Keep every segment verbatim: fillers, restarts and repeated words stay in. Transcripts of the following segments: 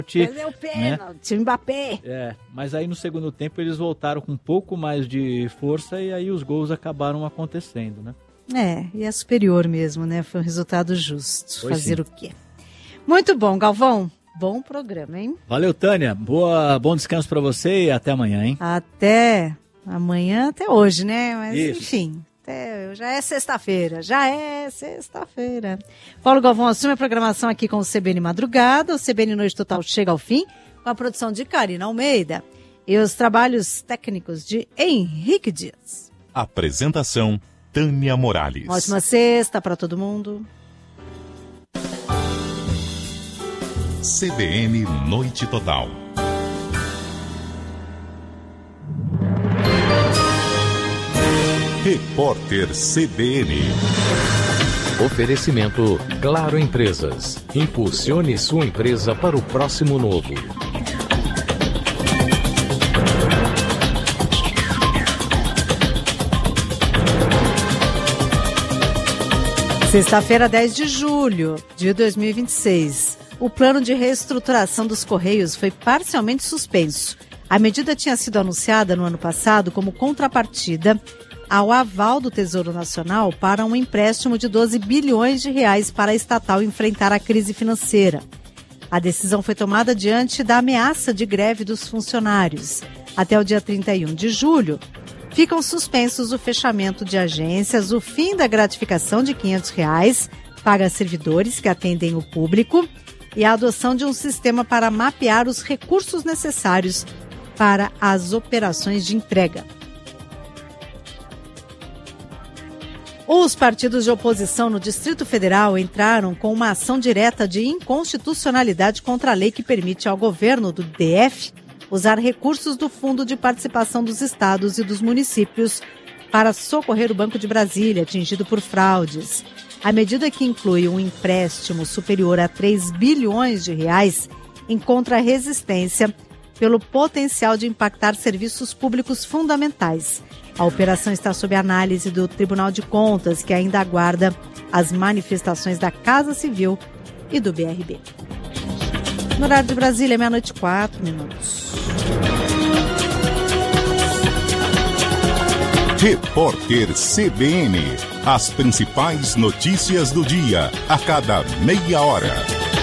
Fazer o pênalti, né? Mbappé. É, mas aí no segundo tempo eles voltaram com um pouco mais de força e aí os gols acabaram acontecendo, né? É, e é superior mesmo, né? Foi um resultado justo. Pois Fazer sim. o quê? Muito bom, Galvão. Bom programa, hein? Valeu, Tânia. Boa, bom descanso pra você e até amanhã, hein? Até amanhã, até hoje, né? Mas Isso. enfim, até, já é sexta-feira, já é sexta-feira. Paulo Galvão assume a programação aqui com o C B N Madrugada. O C B N Noite Total chega ao fim com a produção de Karina Almeida e os trabalhos técnicos de Henrique Dias. Apresentação Tânia Morales. Ótima sexta para todo mundo. C B N Noite Total. Repórter C B N. Oferecimento Claro Empresas. Impulsione sua empresa para o próximo novo. Sexta-feira, dez de julho de dois mil e vinte e seis. O plano de reestruturação dos Correios foi parcialmente suspenso. A medida tinha sido anunciada no ano passado como contrapartida ao aval do Tesouro Nacional para um empréstimo de doze bilhões de reais para a estatal enfrentar a crise financeira. A decisão foi tomada diante da ameaça de greve dos funcionários. Até o dia trinta e um de julho, ficam suspensos o fechamento de agências, o fim da gratificação de quinhentos reais paga a servidores que atendem o público e a adoção de um sistema para mapear os recursos necessários para as operações de entrega. Os partidos de oposição no Distrito Federal entraram com uma ação direta de inconstitucionalidade contra a lei que permite ao governo do D F usar recursos do Fundo de Participação dos Estados e dos Municípios para socorrer o Banco de Brasília, atingido por fraudes. A medida, que inclui um empréstimo superior a três bilhões de reais, encontra resistência pelo potencial de impactar serviços públicos fundamentais. A operação está sob análise do Tribunal de Contas, que ainda aguarda as manifestações da Casa Civil e do B R B. No horário de Brasília, meia-noite e quatro minutos. Repórter C B N. As principais notícias do dia, a cada meia hora.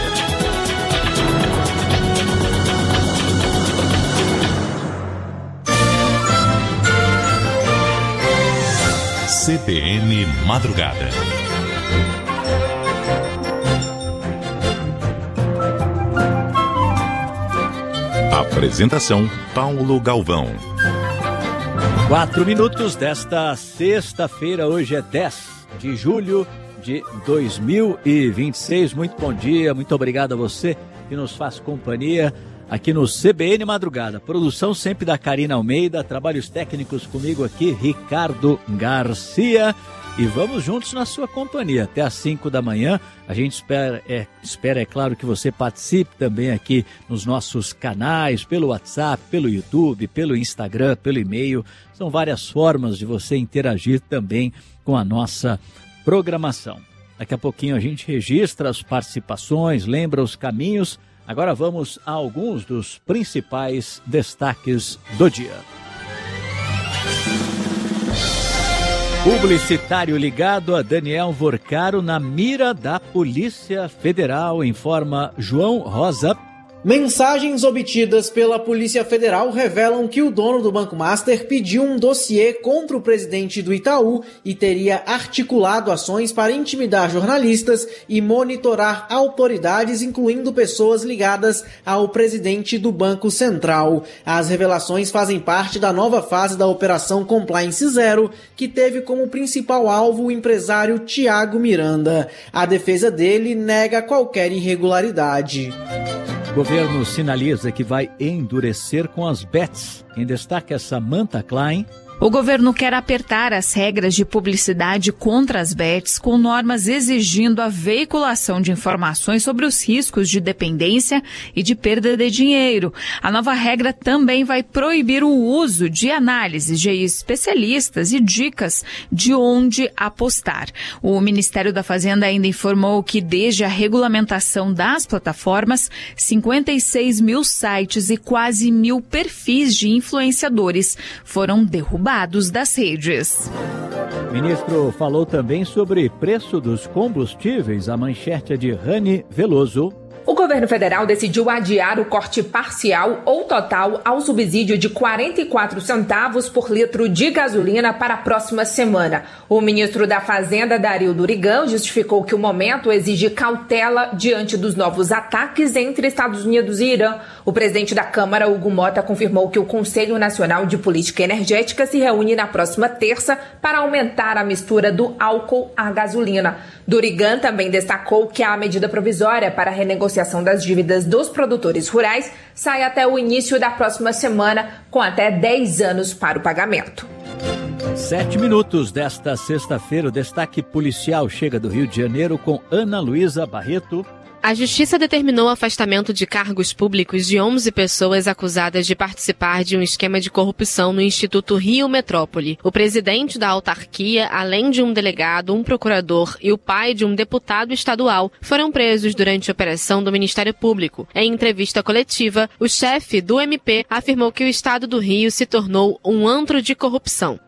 C B N Madrugada. Apresentação Paulo Galvão. Quatro minutos desta sexta-feira, hoje é dez de julho de dois mil e vinte e seis. Muito bom dia, muito obrigado a você que nos faz companhia aqui no C B N Madrugada. Produção sempre da Karina Almeida, trabalhos técnicos comigo aqui, Ricardo Garcia. E vamos juntos na sua companhia até às cinco da manhã. A gente espera, é, espera, é claro, que você participe também aqui nos nossos canais, pelo WhatsApp, pelo YouTube, pelo Instagram, pelo e-mail. São várias formas de você interagir também com a nossa programação. Daqui a pouquinho a gente registra as participações, lembra os caminhos. Agora vamos a alguns dos principais destaques do dia. Publicitário ligado a Daniel Vorcaro na mira da Polícia Federal, informa João Rosa. Mensagens obtidas pela Polícia Federal revelam que o dono do Banco Master pediu um dossiê contra o presidente do Itaú e teria articulado ações para intimidar jornalistas e monitorar autoridades, incluindo pessoas ligadas ao presidente do Banco Central. As revelações fazem parte da nova fase da Operação Compliance Zero, que teve como principal alvo o empresário Tiago Miranda. A defesa dele nega qualquer irregularidade. O governo sinaliza que vai endurecer com as bets. Em destaque, a Samantha Klein O governo quer apertar as regras de publicidade contra as bets, com normas exigindo a veiculação de informações sobre os riscos de dependência e de perda de dinheiro. A nova regra também vai proibir o uso de análises de especialistas e dicas de onde apostar. O Ministério da Fazenda ainda informou que, desde a regulamentação das plataformas, cinquenta e seis mil sites e quase mil perfis de influenciadores foram derrubados das redes. O ministro falou também sobre preço dos combustíveis. A manchete é de Rani Veloso. O governo federal decidiu adiar o corte parcial ou total ao subsídio de quarenta e quatro centavos por litro de gasolina para a próxima semana. O ministro da Fazenda, Dario Durigan, justificou que o momento exige cautela diante dos novos ataques entre Estados Unidos e Irã. O presidente da Câmara, Hugo Mota, confirmou que o Conselho Nacional de Política Energética se reúne na próxima terça para aumentar a mistura do álcool à gasolina. Durigan também destacou que a medida provisória para a renegociação das dívidas dos produtores rurais sai até o início da próxima semana, com até dez anos para o pagamento. Sete minutos desta sexta-feira, o destaque policial chega do Rio de Janeiro com Ana Luísa Barreto. A Justiça determinou o afastamento de cargos públicos de onze pessoas acusadas de participar de um esquema de corrupção no Instituto Rio Metrópole. O presidente da autarquia, além de um delegado, um procurador e o pai de um deputado estadual, foram presos durante a operação do Ministério Público. Em entrevista coletiva, o chefe do M P afirmou que o estado do Rio se tornou um antro de corrupção.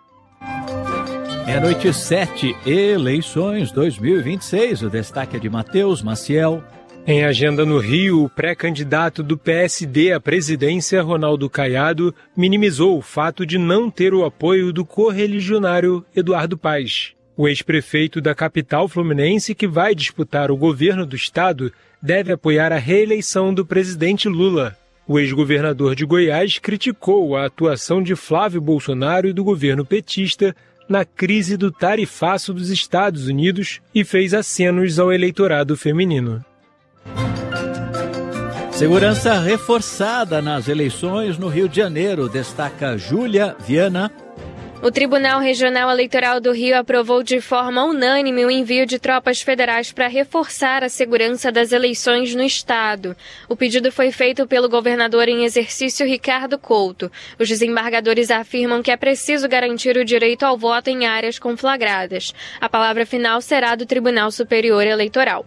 É noite sete, eleições dois mil e vinte e seis. O destaque é de Matheus Maciel. Em agenda no Rio, o pré-candidato do P S D à presidência, Ronaldo Caiado, minimizou o fato de não ter o apoio do correligionário Eduardo Paes. O ex-prefeito da capital fluminense, que vai disputar o governo do estado, deve apoiar a reeleição do presidente Lula. O ex-governador de Goiás criticou a atuação de Flávio Bolsonaro e do governo petista na crise do tarifaço dos Estados Unidos e fez acenos ao eleitorado feminino. Segurança reforçada nas eleições no Rio de Janeiro, destaca Júlia Viana. O Tribunal Regional Eleitoral do Rio aprovou de forma unânime o envio de tropas federais para reforçar a segurança das eleições no estado. O pedido foi feito pelo governador em exercício Ricardo Couto. Os desembargadores afirmam que é preciso garantir o direito ao voto em áreas conflagradas. A palavra final será do Tribunal Superior Eleitoral.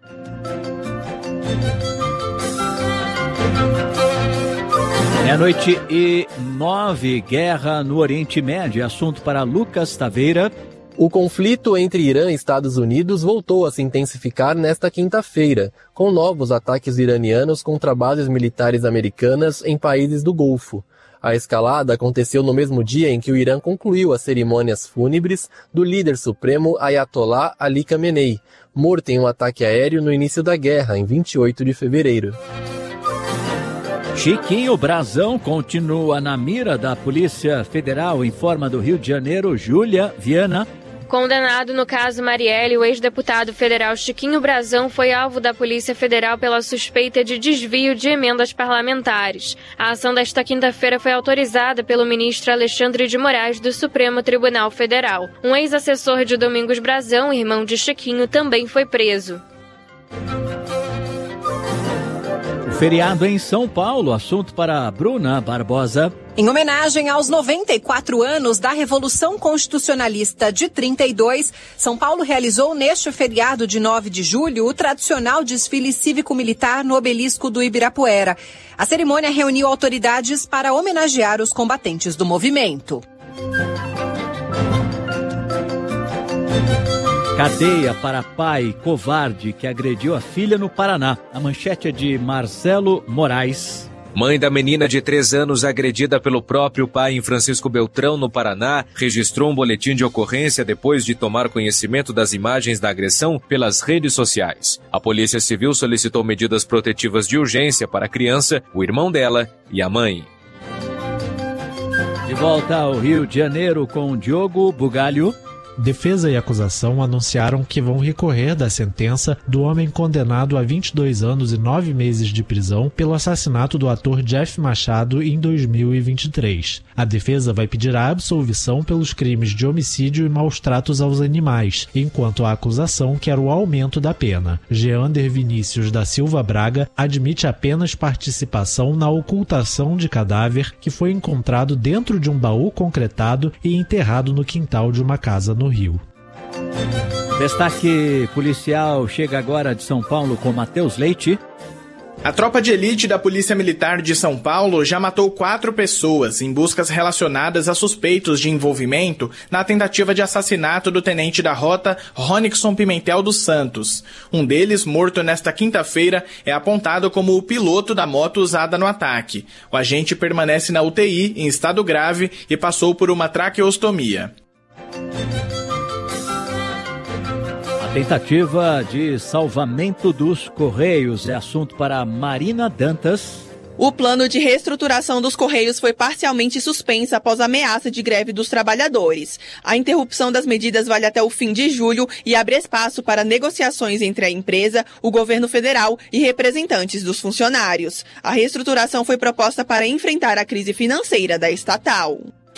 Meia-noite e nove, guerra no Oriente Médio, assunto para Lucas Taveira. O conflito entre Irã e Estados Unidos voltou a se intensificar nesta quinta-feira, com novos ataques iranianos contra bases militares americanas em países do Golfo. A escalada aconteceu no mesmo dia em que o Irã concluiu as cerimônias fúnebres do líder supremo Ayatollah Ali Khamenei, morto em um ataque aéreo no início da guerra, em vinte e oito de fevereiro. Chiquinho Brazão continua na mira da Polícia Federal, informa do Rio de Janeiro, Júlia Viana. Condenado no caso Marielle, o ex-deputado federal Chiquinho Brazão foi alvo da Polícia Federal pela suspeita de desvio de emendas parlamentares. A ação desta quinta-feira foi autorizada pelo ministro Alexandre de Moraes do Supremo Tribunal Federal. Um ex-assessor de Domingos Brazão, irmão de Chiquinho, também foi preso. Feriado em São Paulo, assunto para Bruna Barbosa. Em homenagem aos noventa e quatro anos da Revolução Constitucionalista de trinta e dois, São Paulo realizou neste feriado de nove de julho o tradicional desfile cívico-militar no obelisco do Ibirapuera. A cerimônia reuniu autoridades para homenagear os combatentes do movimento. Cadeia para pai covarde que agrediu a filha no Paraná. A manchete é de Marcelo Moraes. Mãe da menina de três anos agredida pelo próprio pai em Francisco Beltrão, no Paraná, registrou um boletim de ocorrência depois de tomar conhecimento das imagens da agressão pelas redes sociais. A Polícia Civil solicitou medidas protetivas de urgência para a criança, o irmão dela e a mãe. De volta ao Rio de Janeiro com Diogo Bugalho. Defesa e acusação anunciaram que vão recorrer da sentença do homem condenado a vinte e dois anos e nove meses de prisão pelo assassinato do ator Jeff Machado em dois mil e vinte e três. A defesa vai pedir a absolvição pelos crimes de homicídio e maus tratos aos animais, enquanto a acusação quer o aumento da pena. Geander Vinícius da Silva Braga admite apenas participação na ocultação de cadáver que foi encontrado dentro de um baú concretado e enterrado no quintal de uma casa no Rio. Destaque policial chega agora de São Paulo com Matheus Leite. A tropa de elite da Polícia Militar de São Paulo já matou quatro pessoas em buscas relacionadas a suspeitos de envolvimento na tentativa de assassinato do tenente da rota Ronixon Pimentel dos Santos. Um deles, morto nesta quinta-feira, é apontado como o piloto da moto usada no ataque. O agente permanece na U T I em estado grave e passou por uma traqueostomia. Tentativa de salvamento dos Correios é assunto para Marina Dantas. O plano de reestruturação dos Correios foi parcialmente suspenso após a ameaça de greve dos trabalhadores. A interrupção das medidas vale até o fim de julho e abre espaço para negociações entre a empresa, o governo federal e representantes dos funcionários. A reestruturação foi proposta para enfrentar a crise financeira da estatal.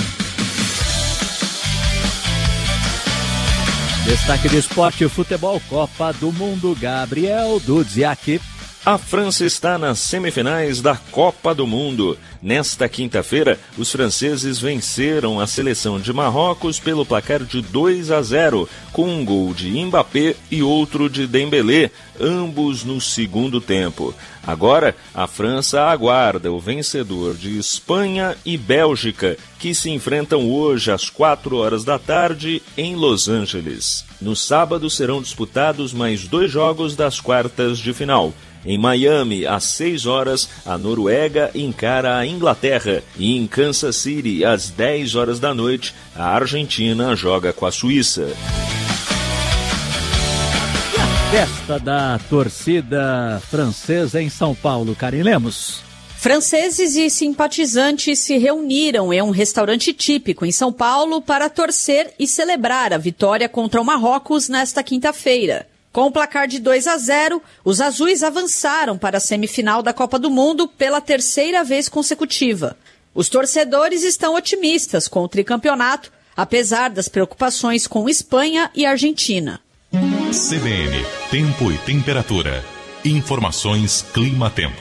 Destaque de esporte e futebol, Copa do Mundo, Gabriel Dudziak. A França está nas semifinais da Copa do Mundo. Nesta quinta-feira, os franceses venceram a seleção de Marrocos pelo placar de dois a zero, com um gol de Mbappé e outro de Dembélé, ambos no segundo tempo. Agora, a França aguarda o vencedor de Espanha e Bélgica, que se enfrentam hoje às quatro horas da tarde em Los Angeles. No sábado serão disputados mais dois jogos das quartas de final. Em Miami, às seis horas, a Noruega encara a Inglaterra e em Kansas City, às dez horas da noite, a Argentina joga com a Suíça. Festa da torcida francesa em São Paulo, Karim Lemos. Franceses e simpatizantes se reuniram em um restaurante típico em São Paulo para torcer e celebrar a vitória contra o Marrocos nesta quinta-feira. Com o placar de dois a zero, os azuis avançaram para a semifinal da Copa do Mundo pela terceira vez consecutiva. Os torcedores estão otimistas com o tricampeonato, apesar das preocupações com Espanha e Argentina. C B N, tempo e temperatura. Informações Clima-Tempo.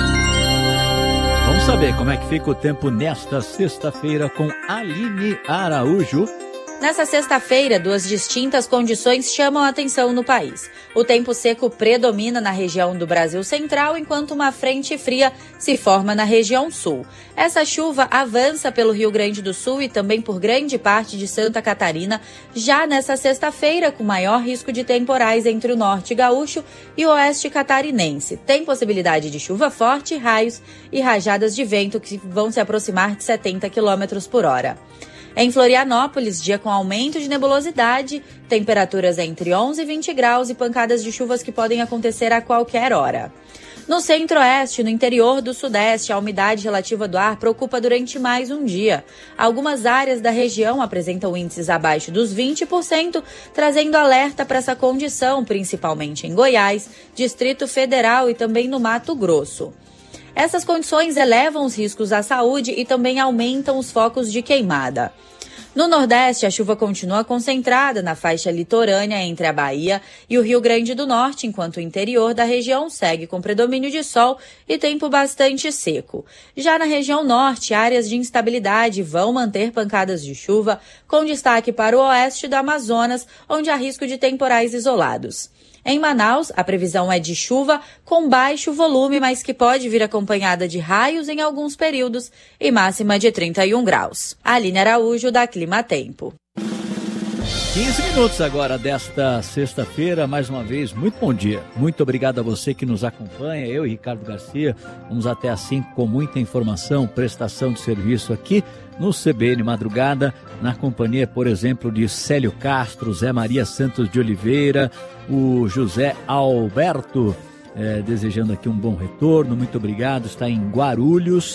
Vamos saber como é que fica o tempo nesta sexta-feira com Aline Araújo. Nessa sexta-feira, duas distintas condições chamam a atenção no país. O tempo seco predomina na região do Brasil Central, enquanto uma frente fria se forma na região sul. Essa chuva avança pelo Rio Grande do Sul e também por grande parte de Santa Catarina, já nessa sexta-feira, com maior risco de temporais entre o norte gaúcho e o oeste catarinense. Tem possibilidade de chuva forte, raios e rajadas de vento que vão se aproximar de setenta quilômetros por hora. Em Florianópolis, dia com aumento de nebulosidade, temperaturas entre onze e vinte graus e pancadas de chuvas que podem acontecer a qualquer hora. No centro-oeste e no interior do sudeste, a umidade relativa do ar preocupa durante mais um dia. Algumas áreas da região apresentam índices abaixo dos vinte por cento, trazendo alerta para essa condição, principalmente em Goiás, Distrito Federal e também no Mato Grosso. Essas condições elevam os riscos à saúde e também aumentam os focos de queimada. No Nordeste, a chuva continua concentrada na faixa litorânea entre a Bahia e o Rio Grande do Norte, enquanto o interior da região segue com predomínio de sol e tempo bastante seco. Já na região norte, áreas de instabilidade vão manter pancadas de chuva, com destaque para o oeste do Amazonas, onde há risco de temporais isolados. Em Manaus, a previsão é de chuva com baixo volume, mas que pode vir acompanhada de raios em alguns períodos e máxima de trinta e um graus. Aline Araújo, da Clima Tempo. quinze minutos agora desta sexta-feira, mais uma vez, muito bom dia. Muito obrigado a você que nos acompanha, eu e Ricardo Garcia. Vamos até às cinco com muita informação, prestação de serviço aqui no C B N Madrugada, na companhia, por exemplo, de Célio Castro, Zé Maria Santos de Oliveira, o José Alberto, é, desejando aqui um bom retorno, muito obrigado, está em Guarulhos.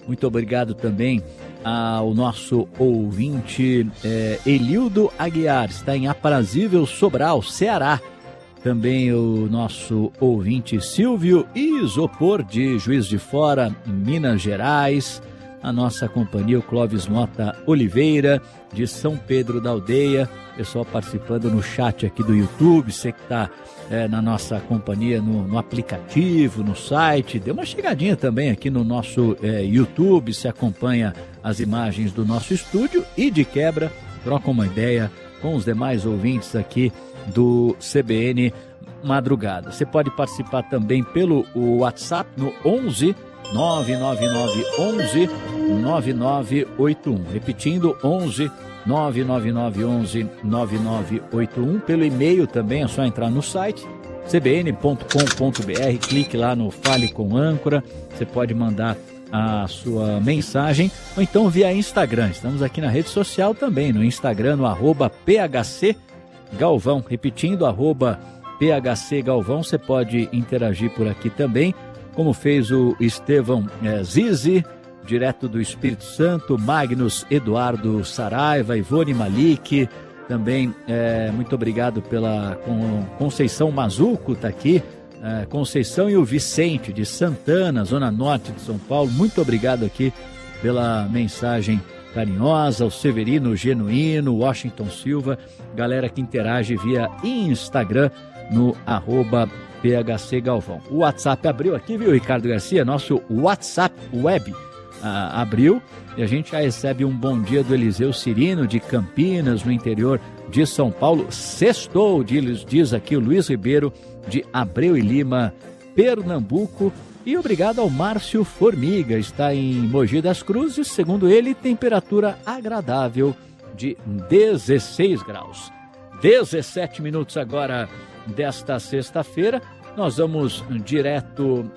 Muito obrigado também ao nosso ouvinte é, Elildo Aguiar, está em Aprazível, Sobral, Ceará. Também o nosso ouvinte Silvio Isopor, de Juiz de Fora, Minas Gerais. A nossa companhia, o Clóvis Mota Oliveira, de São Pedro da Aldeia. Pessoal participando no chat aqui do YouTube, você que está é, na nossa companhia no, no aplicativo, no site. Dê uma chegadinha também aqui no nosso é, YouTube, se acompanha as imagens do nosso estúdio e de quebra, troca uma ideia com os demais ouvintes aqui do C B N Madrugada. Você pode participar também pelo WhatsApp no onze nove nove nove onze nove nove oito um. Repetindo, onze nove nove nove onze nove nove oito um. Pelo e-mail também é só entrar no site c b n ponto com ponto b r, clique lá no Fale com Âncora. Você pode mandar a sua mensagem ou então via Instagram. Estamos aqui na rede social também, no Instagram, no arroba P H C Galvão. Repetindo, arroba P H C Galvão. Você pode interagir por aqui também, como fez o Estevão é, Zizi, direto do Espírito Santo, Magnus Eduardo Saraiva, Ivone Malik, também é, muito obrigado pela com, Conceição Mazuco, está aqui, é, Conceição e o Vicente de Santana, Zona Norte de São Paulo, muito obrigado aqui pela mensagem carinhosa, o Severino Genuíno, Washington Silva, galera que interage via Instagram no arroba P H C Galvão. O WhatsApp abriu aqui, viu, Ricardo Garcia? Nosso WhatsApp web ah, abriu e a gente já recebe um bom dia do Eliseu Cirino, de Campinas, no interior de São Paulo. Sextou, diz, diz aqui o Luiz Ribeiro, de Abreu e Lima, Pernambuco. E obrigado ao Márcio Formiga, está em Mogi das Cruzes, segundo ele, temperatura agradável de dezesseis graus. dezessete minutos agora desta sexta-feira. Nós vamos direto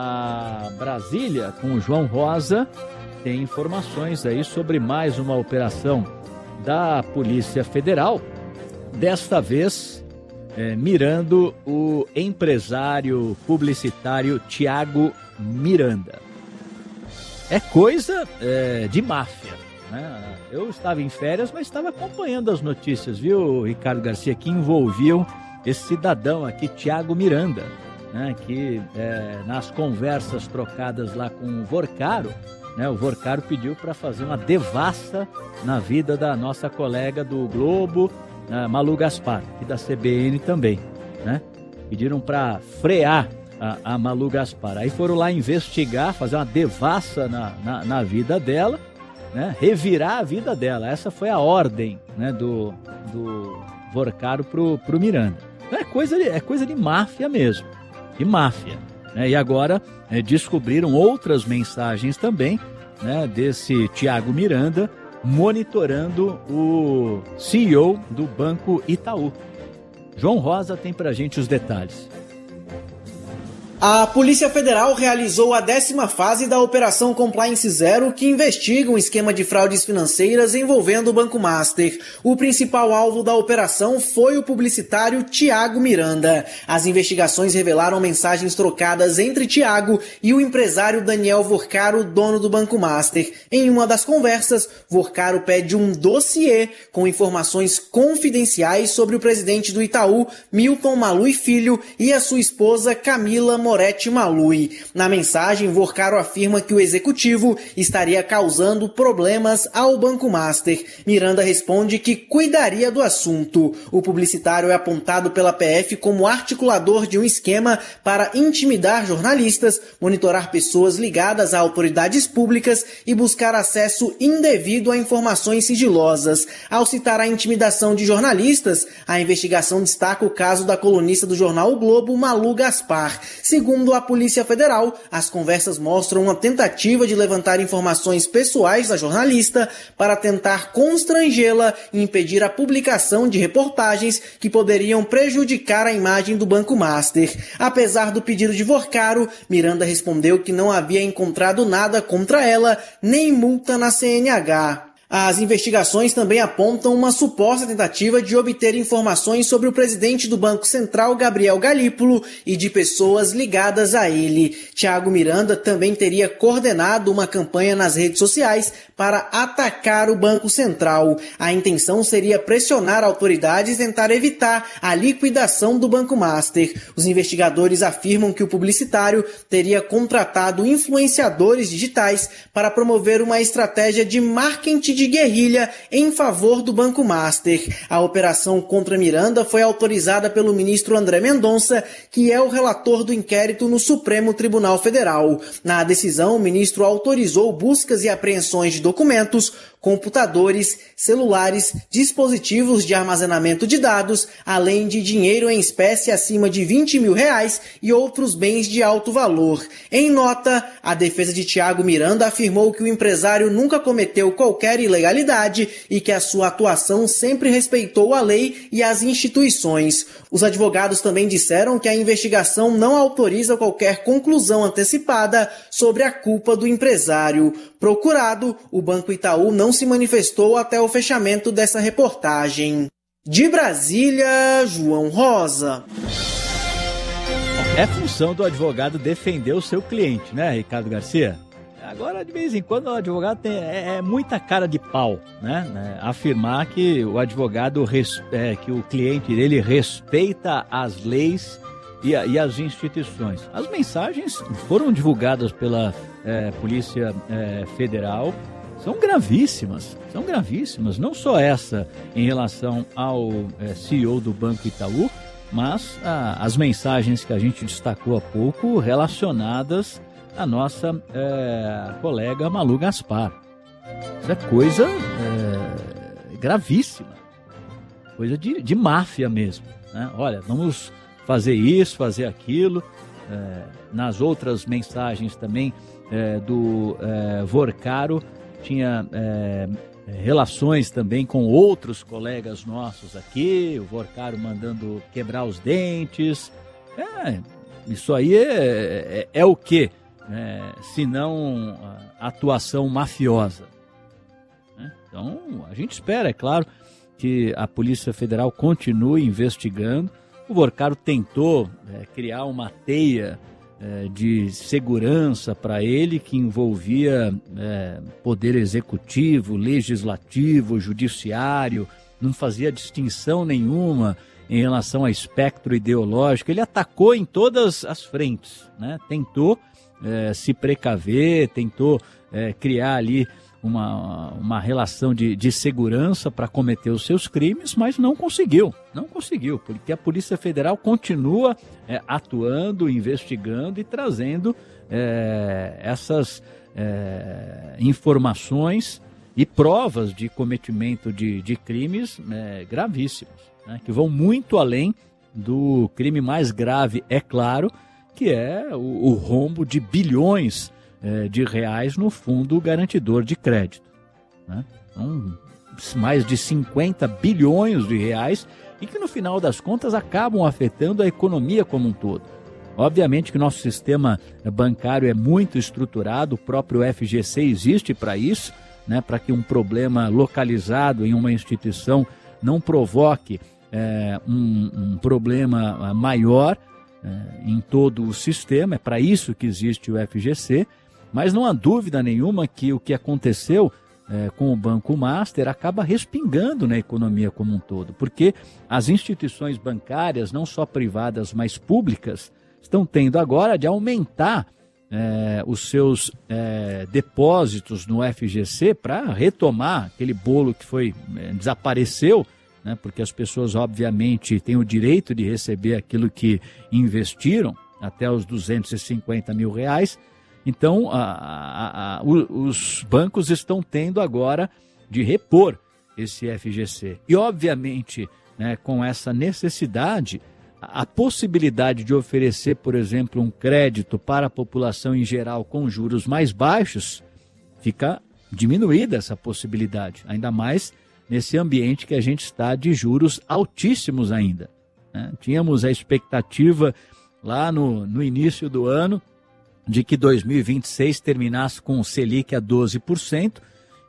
a Brasília com o João Rosa. Tem informações aí sobre mais uma operação da Polícia Federal, desta vez é, mirando o empresário publicitário Tiago Miranda. É coisa é, de máfia, né? Eu estava em férias, mas estava acompanhando as notícias, viu, Ricardo Garcia, que envolviam esse cidadão aqui, Tiago Miranda, né, que é, nas conversas trocadas lá com o Vorcaro, né, o Vorcaro pediu para fazer uma devassa na vida da nossa colega do Globo, a Malu Gaspar, e da C B N também, né? Pediram para frear a, a Malu Gaspar. Aí foram lá investigar, fazer uma devassa na, na, na vida dela, né? Revirar a vida dela. Essa foi a ordem, né, do, do Vorcaro pro, pro Miranda. É coisa de, é coisa de máfia mesmo, de máfia, né? E agora é, descobriram outras mensagens também, né, desse Tiago Miranda monitorando o C E O do Banco Itaú. João Rosa tem pra gente os detalhes. A Polícia Federal realizou a décima fase da Operação Compliance Zero, que investiga um esquema de fraudes financeiras envolvendo o Banco Master. O principal alvo da operação foi o publicitário Tiago Miranda. As investigações revelaram mensagens trocadas entre Tiago e o empresário Daniel Vorcaro, dono do Banco Master. Em uma das conversas, Vorcaro pede um dossiê com informações confidenciais sobre o presidente do Itaú, Milton Malui Filho, e a sua esposa Camila Moretti Malui. Na mensagem, Vorcaro afirma que o executivo estaria causando problemas ao Banco Master. Miranda responde que cuidaria do assunto. O publicitário é apontado pela P F como articulador de um esquema para intimidar jornalistas, monitorar pessoas ligadas a autoridades públicas e buscar acesso indevido a informações sigilosas. Ao citar a intimidação de jornalistas, a investigação destaca o caso da colunista do jornal O Globo, Malu Gaspar. Segundo a Polícia Federal, as conversas mostram uma tentativa de levantar informações pessoais da jornalista para tentar constrangê-la e impedir a publicação de reportagens que poderiam prejudicar a imagem do Banco Master. Apesar do pedido de Vorcaro, Miranda respondeu que não havia encontrado nada contra ela, nem multa na C N H. As investigações também apontam uma suposta tentativa de obter informações sobre o presidente do Banco Central, Gabriel Galípolo, e de pessoas ligadas a ele. Thiago Miranda também teria coordenado uma campanha nas redes sociais para atacar o Banco Central. A intenção seria pressionar autoridades e tentar evitar a liquidação do Banco Master. Os investigadores afirmam que o publicitário teria contratado influenciadores digitais para promover uma estratégia de marketing de guerrilha em favor do Banco Master. A operação contra Miranda foi autorizada pelo ministro André Mendonça, que é o relator do inquérito no Supremo Tribunal Federal. Na decisão, o ministro autorizou buscas e apreensões de documentos, computadores, celulares, dispositivos de armazenamento de dados, além de dinheiro em espécie acima de vinte mil reais e outros bens de alto valor. Em nota, a defesa de Thiago Miranda afirmou que o empresário nunca cometeu qualquer ilegalidade e que a sua atuação sempre respeitou a lei e as instituições. Os advogados também disseram que a investigação não autoriza qualquer conclusão antecipada sobre a culpa do empresário. Procurado, o Banco Itaú não se manifestou até o fechamento dessa reportagem. De Brasília, João Rosa. É função do advogado defender o seu cliente, né, Ricardo Garcia? Agora, de vez em quando, o advogado tem, é, é muita cara de pau, né? É, afirmar que o advogado, res, é, que o cliente dele respeita as leis e, a, e as instituições. As mensagens foram divulgadas pela é, Polícia é, Federal, são gravíssimas, são gravíssimas. Não só essa em relação ao é, C E O do Banco Itaú, mas a, as mensagens que a gente destacou há pouco relacionadas à nossa é, colega Malu Gaspar. Isso é coisa é, gravíssima, coisa de, de máfia mesmo, né? Olha, vamos fazer isso, fazer aquilo. É, nas outras mensagens também é, do é, Vorcaro, tinha é, relações também com outros colegas nossos aqui, o Vorcaro mandando quebrar os dentes. É, isso aí é, é, é o quê? É, se não atuação mafiosa. Então, a gente espera, é claro, que a Polícia Federal continue investigando. O Vorcaro tentou é, criar uma teia é, de segurança para ele que envolvia é, poder executivo, legislativo, judiciário, não fazia distinção nenhuma em relação ao espectro ideológico. Ele atacou em todas as frentes, né? Tentou é, se precaver, tentou é, criar ali uma, uma relação de, de segurança para cometer os seus crimes, mas não conseguiu, não conseguiu, porque a Polícia Federal continua é, atuando, investigando e trazendo é, essas é, informações e provas de cometimento de, de crimes é, gravíssimos, né, que vão muito além do crime mais grave, é claro, que é o, o rombo de bilhões é, de reais no fundo garantidor de crédito, né? Então, mais de cinquenta bilhões de reais e que no final das contas acabam afetando a economia como um todo. Obviamente que nosso sistema bancário é muito estruturado, o próprio F G C existe para isso, né, para que um problema localizado em uma instituição não provoque é, um, um problema maior é, em todo o sistema. É para isso que existe o F G C, mas não há dúvida nenhuma que o que aconteceu é, com o Banco Master acaba respingando na economia como um todo, porque as instituições bancárias, não só privadas, mas públicas, estão tendo agora de aumentar É, os seus é, depósitos no F G C para retomar aquele bolo que foi é, desapareceu, né, porque as pessoas obviamente têm o direito de receber aquilo que investiram até os duzentos e cinquenta mil reais. Então a, a, a, os bancos estão tendo agora de repor esse F G C e obviamente, né, com essa necessidade, a possibilidade de oferecer, por exemplo, um crédito para a população em geral com juros mais baixos, fica diminuída essa possibilidade, ainda mais nesse ambiente que a gente está de juros altíssimos ainda, né? Tínhamos a expectativa lá no, no início do ano de que dois mil e vinte e seis terminasse com o Selic a doze por cento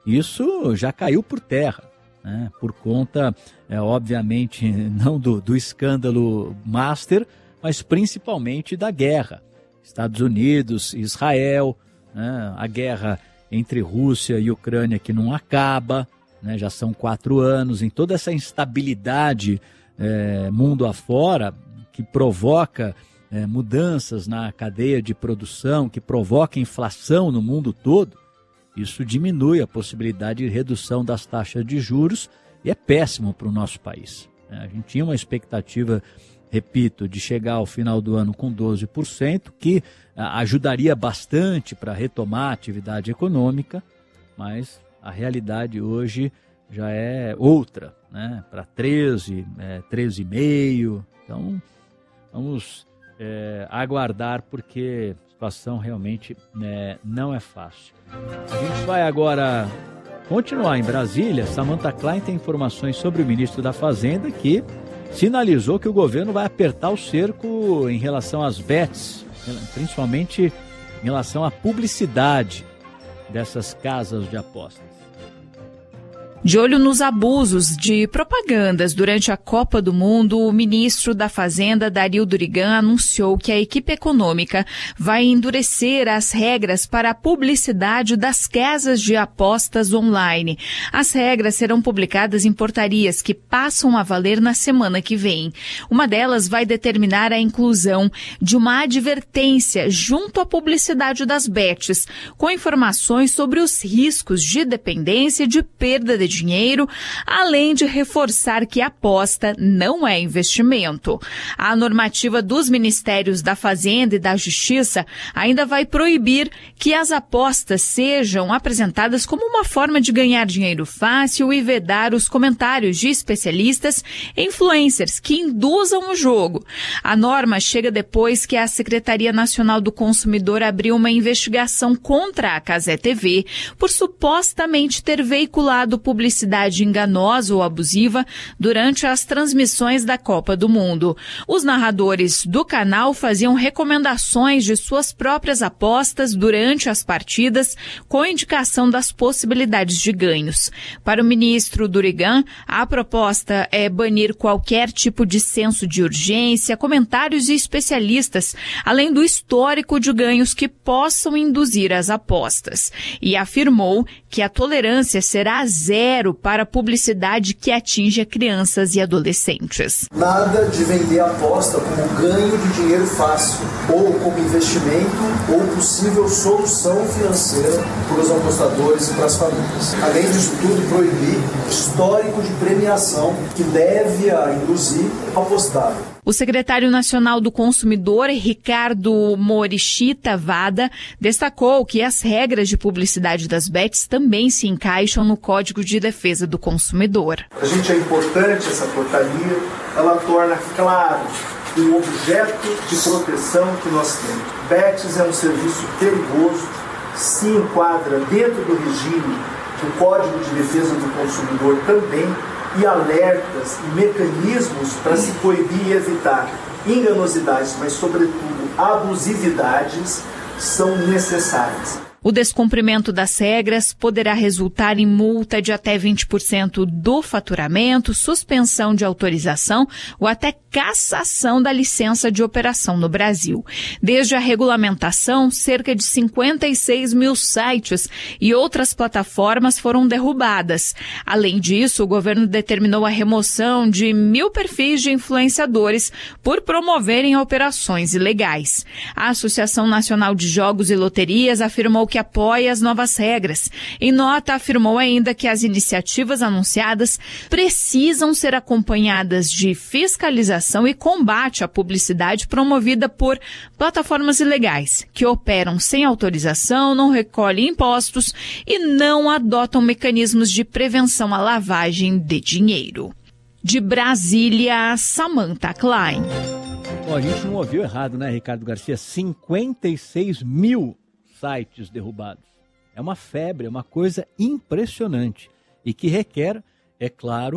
Isso já caiu por terra, né? Por conta, é, obviamente, não do, do escândalo Master, mas principalmente da guerra. Estados Unidos, Israel, né? A guerra entre Rússia e Ucrânia que não acaba, né? Já são quatro anos, em toda essa instabilidade é, mundo afora, que provoca é, mudanças na cadeia de produção, que provoca inflação no mundo todo. Isso diminui a possibilidade de redução das taxas de juros e é péssimo para o nosso país. A gente tinha uma expectativa, repito, de chegar ao final do ano com doze por cento, que ajudaria bastante para retomar a atividade econômica, mas a realidade hoje já é outra, né? Para treze, é, treze vírgula cinco. Então, vamos é, aguardar, porque a situação realmente né, não é fácil. A gente vai agora continuar em Brasília. Samantha Klein tem informações sobre o ministro da Fazenda, que sinalizou que o governo vai apertar o cerco em relação às bets, principalmente em relação à publicidade dessas casas de apostas. De olho nos abusos de propagandas durante a Copa do Mundo, o ministro da Fazenda, Dario Durigan, anunciou que a equipe econômica vai endurecer as regras para a publicidade das casas de apostas online. As regras serão publicadas em portarias que passam a valer na semana que vem. Uma delas vai determinar a inclusão de uma advertência junto à publicidade das bets, com informações sobre os riscos de dependência e de perda de dinheiro, além de reforçar que a aposta não é investimento. A normativa dos Ministérios da Fazenda e da Justiça ainda vai proibir que as apostas sejam apresentadas como uma forma de ganhar dinheiro fácil e vedar os comentários de especialistas e influencers que induzam o jogo. A norma chega depois que a Secretaria Nacional do Consumidor abriu uma investigação contra a Cazé T V por supostamente ter veiculado publicidade publicidade enganosa ou abusiva durante as transmissões da Copa do Mundo. Os narradores do canal faziam recomendações de suas próprias apostas durante as partidas, com indicação das possibilidades de ganhos. Para o ministro Durigan, a proposta é banir qualquer tipo de senso de urgência, comentários de especialistas, além do histórico de ganhos que possam induzir as apostas. E afirmou que a tolerância será zero para a publicidade que atinja crianças e adolescentes. Nada de vender aposta como ganho de dinheiro fácil, ou como investimento, ou possível solução financeira para os apostadores e para as famílias. Além disso tudo, proibir histórico de premiação que deve a induzir a apostar. O secretário nacional do Consumidor, Ricardo Morishita Vada, destacou que as regras de publicidade das bets também se encaixam no Código de Defesa do Consumidor. A gente é importante essa portaria, ela torna claro o objeto de proteção que nós temos. Bets é um serviço perigoso, se enquadra dentro do regime do Código de Defesa do Consumidor também, e alertas e mecanismos para se coibir e evitar enganosidades, mas sobretudo abusividades, são necessárias. O descumprimento das regras poderá resultar em multa de até vinte por cento do faturamento, suspensão de autorização ou até cassação da licença de operação no Brasil. Desde a regulamentação, cerca de cinquenta e seis mil sites e outras plataformas foram derrubadas. Além disso, o governo determinou a remoção de mil perfis de influenciadores por promoverem operações ilegais. A Associação Nacional de Jogos e Loterias afirmou que que apoia as novas regras. Em nota, afirmou ainda que as iniciativas anunciadas precisam ser acompanhadas de fiscalização e combate à publicidade promovida por plataformas ilegais, que operam sem autorização, não recolhem impostos e não adotam mecanismos de prevenção à lavagem de dinheiro. De Brasília, Samantha Klein. Bom, a gente não ouviu errado, né, Ricardo Garcia? cinquenta e seis mil sites derrubados. É uma febre, é uma coisa impressionante e que requer, é claro,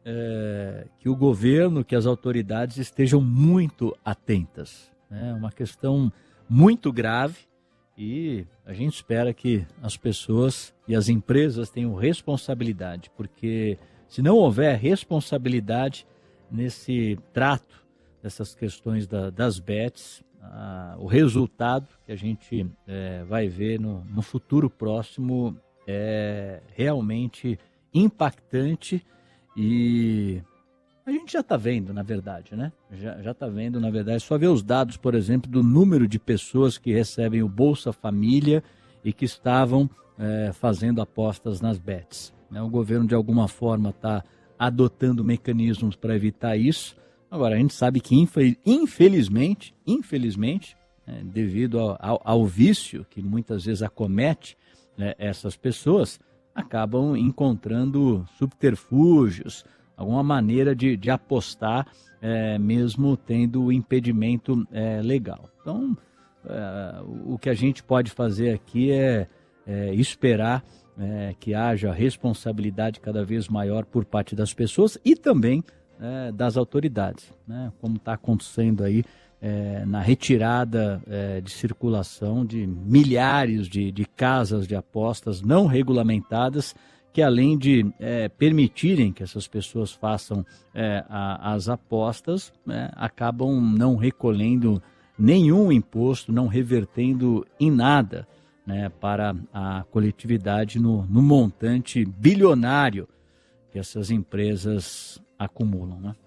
é, que o governo, que as autoridades estejam muito atentas. É uma questão muito grave E a gente espera que as pessoas e as empresas tenham responsabilidade, porque se não houver responsabilidade nesse trato dessas questões da, das bets, ah, o resultado que a gente é, vai ver no, no futuro próximo é realmente impactante e a gente já está vendo, na verdade, né? Já já está vendo, na verdade, só ver os dados, por exemplo, do número de pessoas que recebem o Bolsa Família e que estavam é, fazendo apostas nas bets. Né? O governo, de alguma forma, está adotando mecanismos para evitar isso. Agora, a gente sabe que, infelizmente, infelizmente, é, devido ao, ao, ao vício que muitas vezes acomete, né, essas pessoas, acabam encontrando subterfúgios, alguma maneira de, de apostar, é, mesmo tendo o impedimento é, legal. Então, é, o que a gente pode fazer aqui é, é esperar é, que haja responsabilidade cada vez maior por parte das pessoas e também é, das autoridades, né? Como está acontecendo aí é, na retirada é, de circulação de milhares de, de casas de apostas não regulamentadas, que além de é, permitirem que essas pessoas façam é, a, as apostas, é, acabam não recolhendo nenhum imposto, não revertendo em nada, né, para a coletividade no, no montante bilionário que essas empresas acumulam. Né?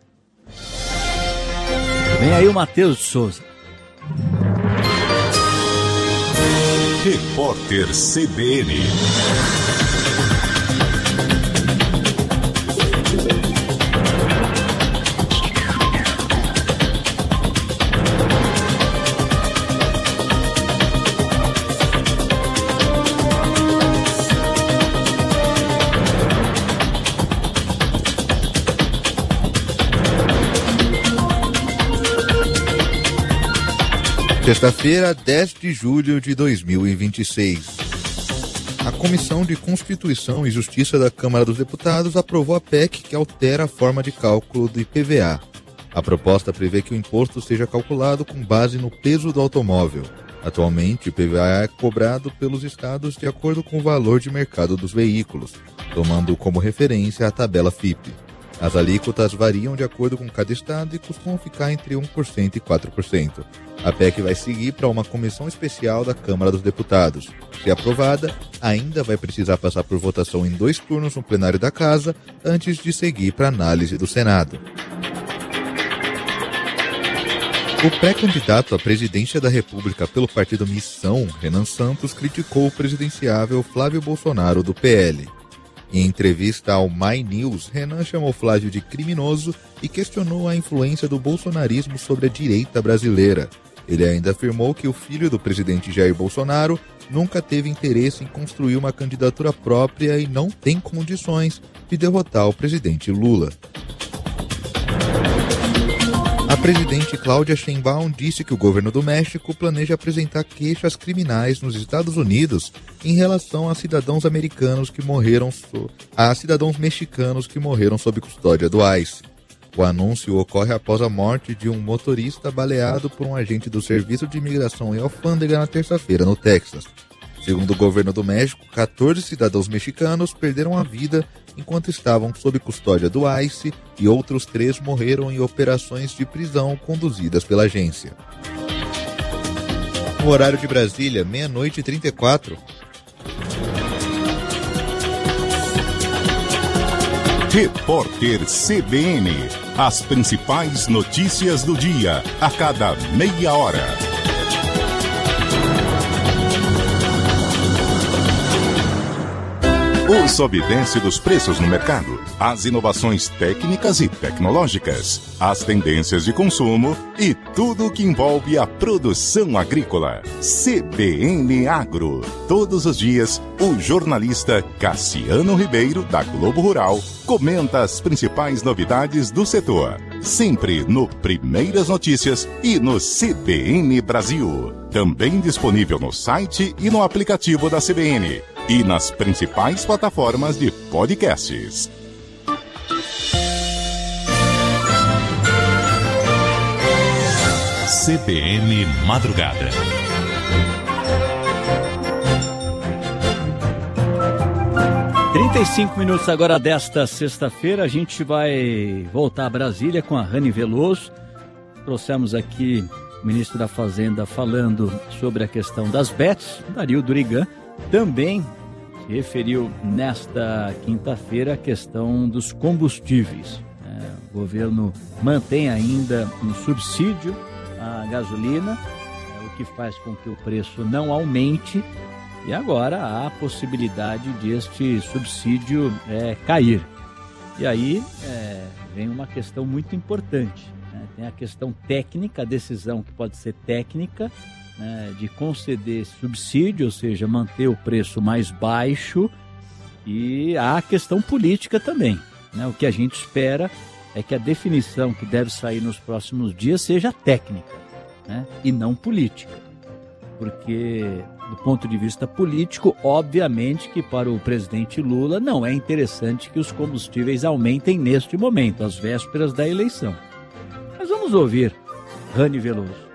Vem aí o Matheus de Souza. Repórter C B N. Sexta-feira, dez de julho de dois mil e vinte e seis. A Comissão de Constituição e Justiça da Câmara dos Deputados aprovou a P E C que altera a forma de cálculo do I P V A. A proposta prevê que o imposto seja calculado com base no peso do automóvel. Atualmente, o I P V A é cobrado pelos estados de acordo com o valor de mercado dos veículos, tomando como referência a tabela F I P. As alíquotas variam de acordo com cada estado e costumam ficar entre um por cento e quatro por cento. A P E C vai seguir para uma comissão especial da Câmara dos Deputados. Se aprovada, ainda vai precisar passar por votação em dois turnos no plenário da Casa, antes de seguir para análise do Senado. O pré-candidato à presidência da República pelo partido Missão, Renan Santos, criticou o presidenciável Flávio Bolsonaro do P L. Em entrevista ao My News, Renan chamou Flávio de criminoso e questionou a influência do bolsonarismo sobre a direita brasileira. Ele ainda afirmou que o filho do presidente Jair Bolsonaro nunca teve interesse em construir uma candidatura própria e não tem condições de derrotar o presidente Lula. A presidente Cláudia Sheinbaum disse que o governo do México planeja apresentar queixas criminais nos Estados Unidos em relação a cidadãos americanos que morreram so... a cidadãos mexicanos que morreram sob custódia do ICE. O anúncio ocorre após a morte de um motorista baleado por um agente do Serviço de Imigração e Alfândega na terça-feira no Texas. Segundo o governo do México, quatorze cidadãos mexicanos perderam a vida enquanto estavam sob custódia do ICE e outros três morreram em operações de prisão conduzidas pela agência. No horário de Brasília, meia-noite e trinta e quatro. Repórter C B N. As principais notícias do dia, a cada meia hora. O sobe e desce dos preços no mercado, as inovações técnicas e tecnológicas, as tendências de consumo e tudo o que envolve a produção agrícola. C B N Agro. Todos os dias, o jornalista Cassiano Ribeiro, da Globo Rural, comenta as principais novidades do setor. Sempre no Primeiras Notícias e no C B N Brasil. Também disponível no site e no aplicativo da C B N. E nas principais plataformas de podcasts. C B N Madrugada. trinta e cinco minutos agora desta sexta-feira, a gente vai voltar a Brasília com a Rani Veloso. Trouxemos aqui o ministro da Fazenda falando sobre a questão das bets. Dario Durigan também se referiu nesta quinta-feira à questão dos combustíveis. É, o governo mantém ainda um subsídio à gasolina, é, o que faz com que o preço não aumente. E agora há a possibilidade de este subsídio é, cair. E aí é, vem uma questão muito importante, né? Tem a questão técnica, a decisão que pode ser técnica, né, de conceder esse subsídio, ou seja, manter o preço mais baixo. E há a questão política também, né? O que a gente espera é que a definição que deve sair nos próximos dias seja técnica, né, e não política. Porque, do ponto de vista político, obviamente que para o presidente Lula não é interessante que os combustíveis aumentem neste momento, às vésperas da eleição. Mas vamos ouvir Rani Veloso.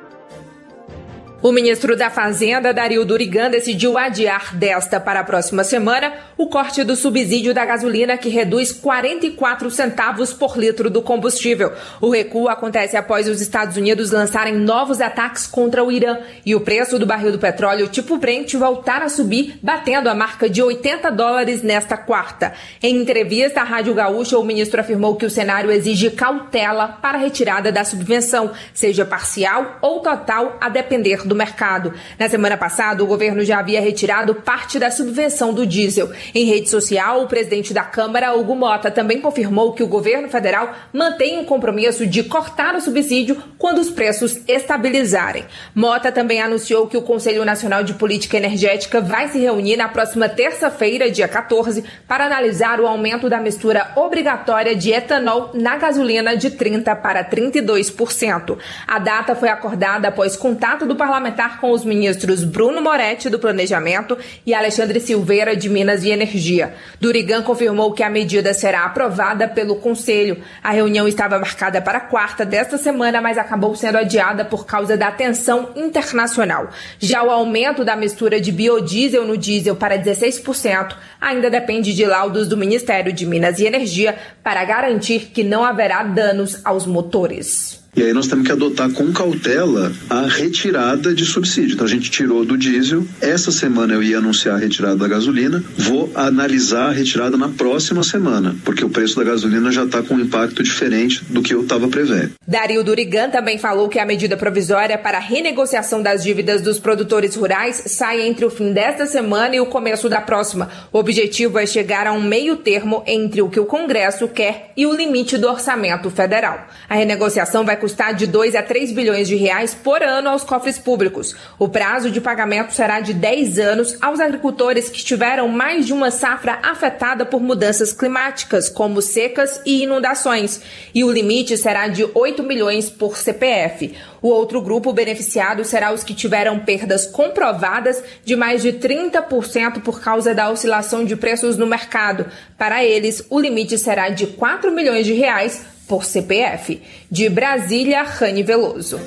O ministro da Fazenda, Dario Durigan, decidiu adiar desta para a próxima semana o corte do subsídio da gasolina, que reduz quarenta e quatro centavos por litro do combustível. O recuo acontece após os Estados Unidos lançarem novos ataques contra o Irã e o preço do barril do petróleo tipo Brent voltar a subir, batendo a marca de oitenta dólares nesta quarta. Em entrevista à Rádio Gaúcha, o ministro afirmou que o cenário exige cautela para a retirada da subvenção, seja parcial ou total, a depender do mercado. Na semana passada, o governo já havia retirado parte da subvenção do diesel. Em rede social, o presidente da Câmara, Hugo Mota, também confirmou que o governo federal mantém um compromisso de cortar o subsídio quando os preços estabilizarem. Mota também anunciou que o Conselho Nacional de Política Energética vai se reunir na próxima terça-feira, dia quatorze, para analisar o aumento da mistura obrigatória de etanol na gasolina de trinta por cento para trinta e dois por cento. A data foi acordada após contato do parlamentar com os ministros Bruno Moretti, do Planejamento, e Alexandre Silveira, de Minas e Energia. Durigan confirmou que a medida será aprovada pelo Conselho. A reunião estava marcada para a quarta desta semana, mas acabou sendo adiada por causa da tensão internacional. Já o aumento da mistura de biodiesel no diesel para dezesseis por cento ainda depende de laudos do Ministério de Minas e Energia para garantir que não haverá danos aos motores. E aí nós temos que adotar com cautela a retirada de subsídio. Então a gente tirou do diesel, essa semana eu ia anunciar a retirada da gasolina, vou analisar a retirada na próxima semana, porque o preço da gasolina já está com um impacto diferente do que eu estava prevendo. Dario Durigan também falou que a medida provisória para a renegociação das dívidas dos produtores rurais sai entre o fim desta semana e o começo da próxima. O objetivo é chegar a um meio termo entre o que o Congresso quer e o limite do orçamento federal. A renegociação vai custar de dois a três bilhões de reais por ano aos cofres públicos. O prazo de pagamento será de dez anos aos agricultores que tiveram mais de uma safra afetada por mudanças climáticas, como secas e inundações. E o limite será de oito milhões por C P F. O outro grupo beneficiado será os que tiveram perdas comprovadas de mais de trinta por cento por causa da oscilação de preços no mercado. Para eles, o limite será de quatro milhões de reais por C P F. De Brasília, Rani Veloso.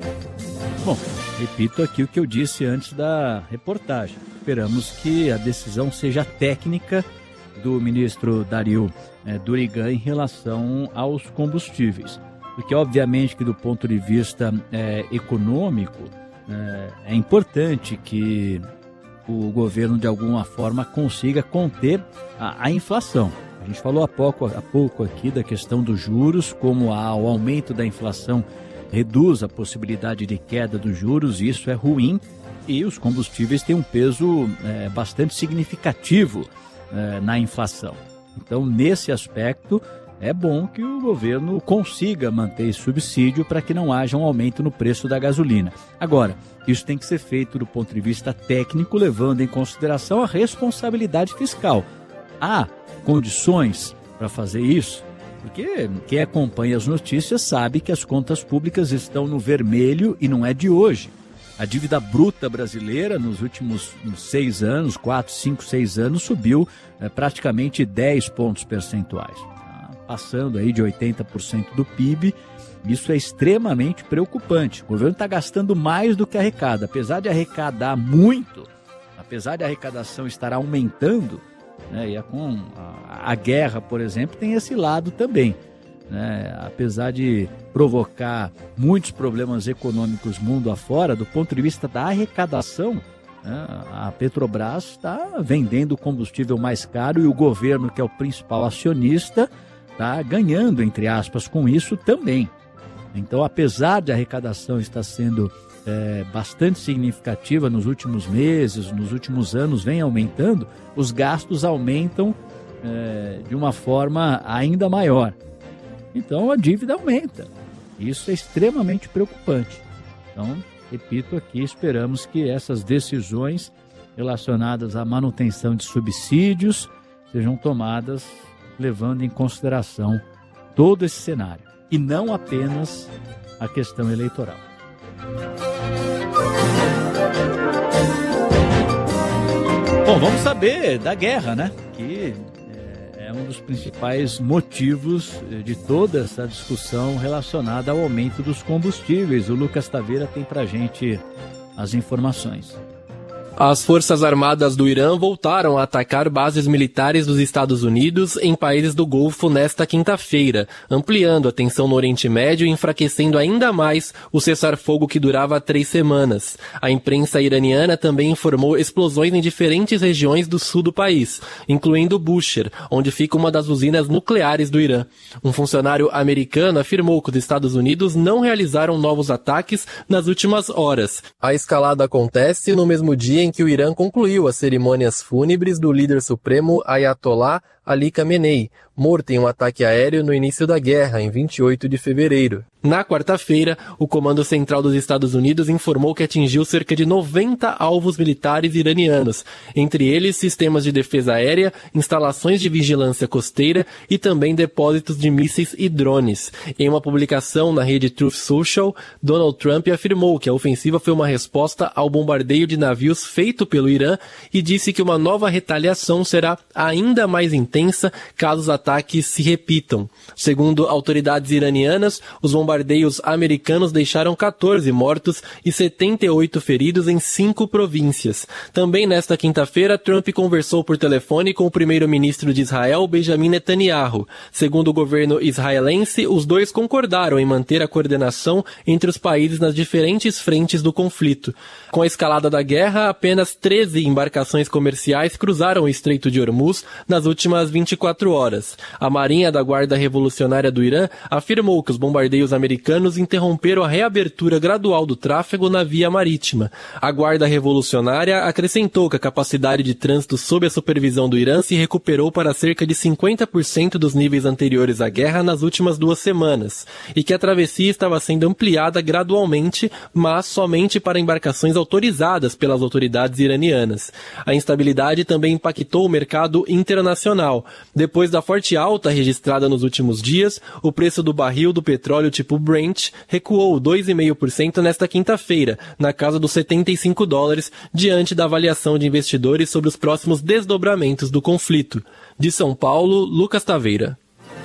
Bom, repito aqui o que eu disse antes da reportagem. Esperamos que a decisão seja técnica do ministro Dario eh, Durigan em relação aos combustíveis. Porque, obviamente, que do ponto de vista eh, econômico, eh, é importante que o governo, de alguma forma, consiga conter a, a inflação. A gente falou há pouco, há pouco aqui da questão dos juros, como a, o aumento da inflação reduz a possibilidade de queda dos juros, e isso é ruim, e os combustíveis têm um peso é, bastante significativo é, na inflação. Então, nesse aspecto, é bom que o governo consiga manter esse subsídio para que não haja um aumento no preço da gasolina. Agora, isso tem que ser feito do ponto de vista técnico, levando em consideração a responsabilidade fiscal. Há condições para fazer isso? Porque quem acompanha as notícias sabe que as contas públicas estão no vermelho e não é de hoje. A dívida bruta brasileira nos últimos seis anos, quatro, cinco, seis anos, subiu é, praticamente dez pontos percentuais. Tá? Passando aí de oitenta por cento do P I B, isso é extremamente preocupante. O governo está gastando mais do que arrecada. Apesar de arrecadar muito, apesar de a arrecadação estar aumentando, né, e é com a guerra, por exemplo, tem esse lado também, né? Apesar de provocar muitos problemas econômicos mundo afora, do ponto de vista da arrecadação, né, a Petrobras está vendendo combustível mais caro e o governo, que é o principal acionista, está ganhando, entre aspas, com isso também. Então, apesar de a arrecadação estar sendo é, bastante significativa nos últimos meses, nos últimos anos, vem aumentando, os gastos aumentam é, de uma forma ainda maior. Então, a dívida aumenta. Isso é extremamente preocupante. Então, repito aqui, esperamos que essas decisões relacionadas à manutenção de subsídios sejam tomadas levando em consideração todo esse cenário, e não apenas a questão eleitoral. Bom, vamos saber da guerra, né? Que é um dos principais motivos de toda essa discussão relacionada ao aumento dos combustíveis. O Lucas Taveira tem pra gente as informações. As Forças Armadas do Irã voltaram a atacar bases militares dos Estados Unidos em países do Golfo nesta quinta-feira, ampliando a tensão no Oriente Médio e enfraquecendo ainda mais o cessar-fogo que durava três semanas. A imprensa iraniana também informou explosões em diferentes regiões do sul do país, incluindo Bushehr, onde fica uma das usinas nucleares do Irã. Um funcionário americano afirmou que os Estados Unidos não realizaram novos ataques nas últimas horas. A escalada acontece no mesmo dia em que o Irã concluiu as cerimônias fúnebres do líder supremo Ayatollah Ali Khamenei, morto em um ataque aéreo no início da guerra, em vinte e oito de fevereiro. Na quarta-feira, o Comando Central dos Estados Unidos informou que atingiu cerca de noventa alvos militares iranianos, entre eles sistemas de defesa aérea, instalações de vigilância costeira e também depósitos de mísseis e drones. Em uma publicação na rede Truth Social, Donald Trump afirmou que a ofensiva foi uma resposta ao bombardeio de navios feito pelo Irã e disse que uma nova retaliação será ainda mais intensa caso os ataques se repitam. Segundo autoridades iranianas, os bombardeios americanos deixaram quatorze mortos e setenta e oito feridos em cinco províncias. Também nesta quinta-feira, Trump conversou por telefone com o primeiro-ministro de Israel, Benjamin Netanyahu. Segundo o governo israelense, os dois concordaram em manter a coordenação entre os países nas diferentes frentes do conflito. Com a escalada da guerra, apenas treze embarcações comerciais cruzaram o Estreito de Hormuz nas últimas vinte e quatro horas. A Marinha da Guarda Revolucionária do Irã afirmou que os bombardeios americanos interromperam a reabertura gradual do tráfego na via marítima. A Guarda Revolucionária acrescentou que a capacidade de trânsito sob a supervisão do Irã se recuperou para cerca de cinquenta por cento dos níveis anteriores à guerra nas últimas duas semanas, e que a travessia estava sendo ampliada gradualmente, mas somente para embarcações autorizadas pelas autoridades iranianas. A instabilidade também impactou o mercado internacional. Depois da forte alta registrada nos últimos dias, o preço do barril do petróleo tipo Brent recuou dois vírgula cinco por cento nesta quinta-feira, na casa dos setenta e cinco dólares, diante da avaliação de investidores sobre os próximos desdobramentos do conflito. De São Paulo, Lucas Taveira.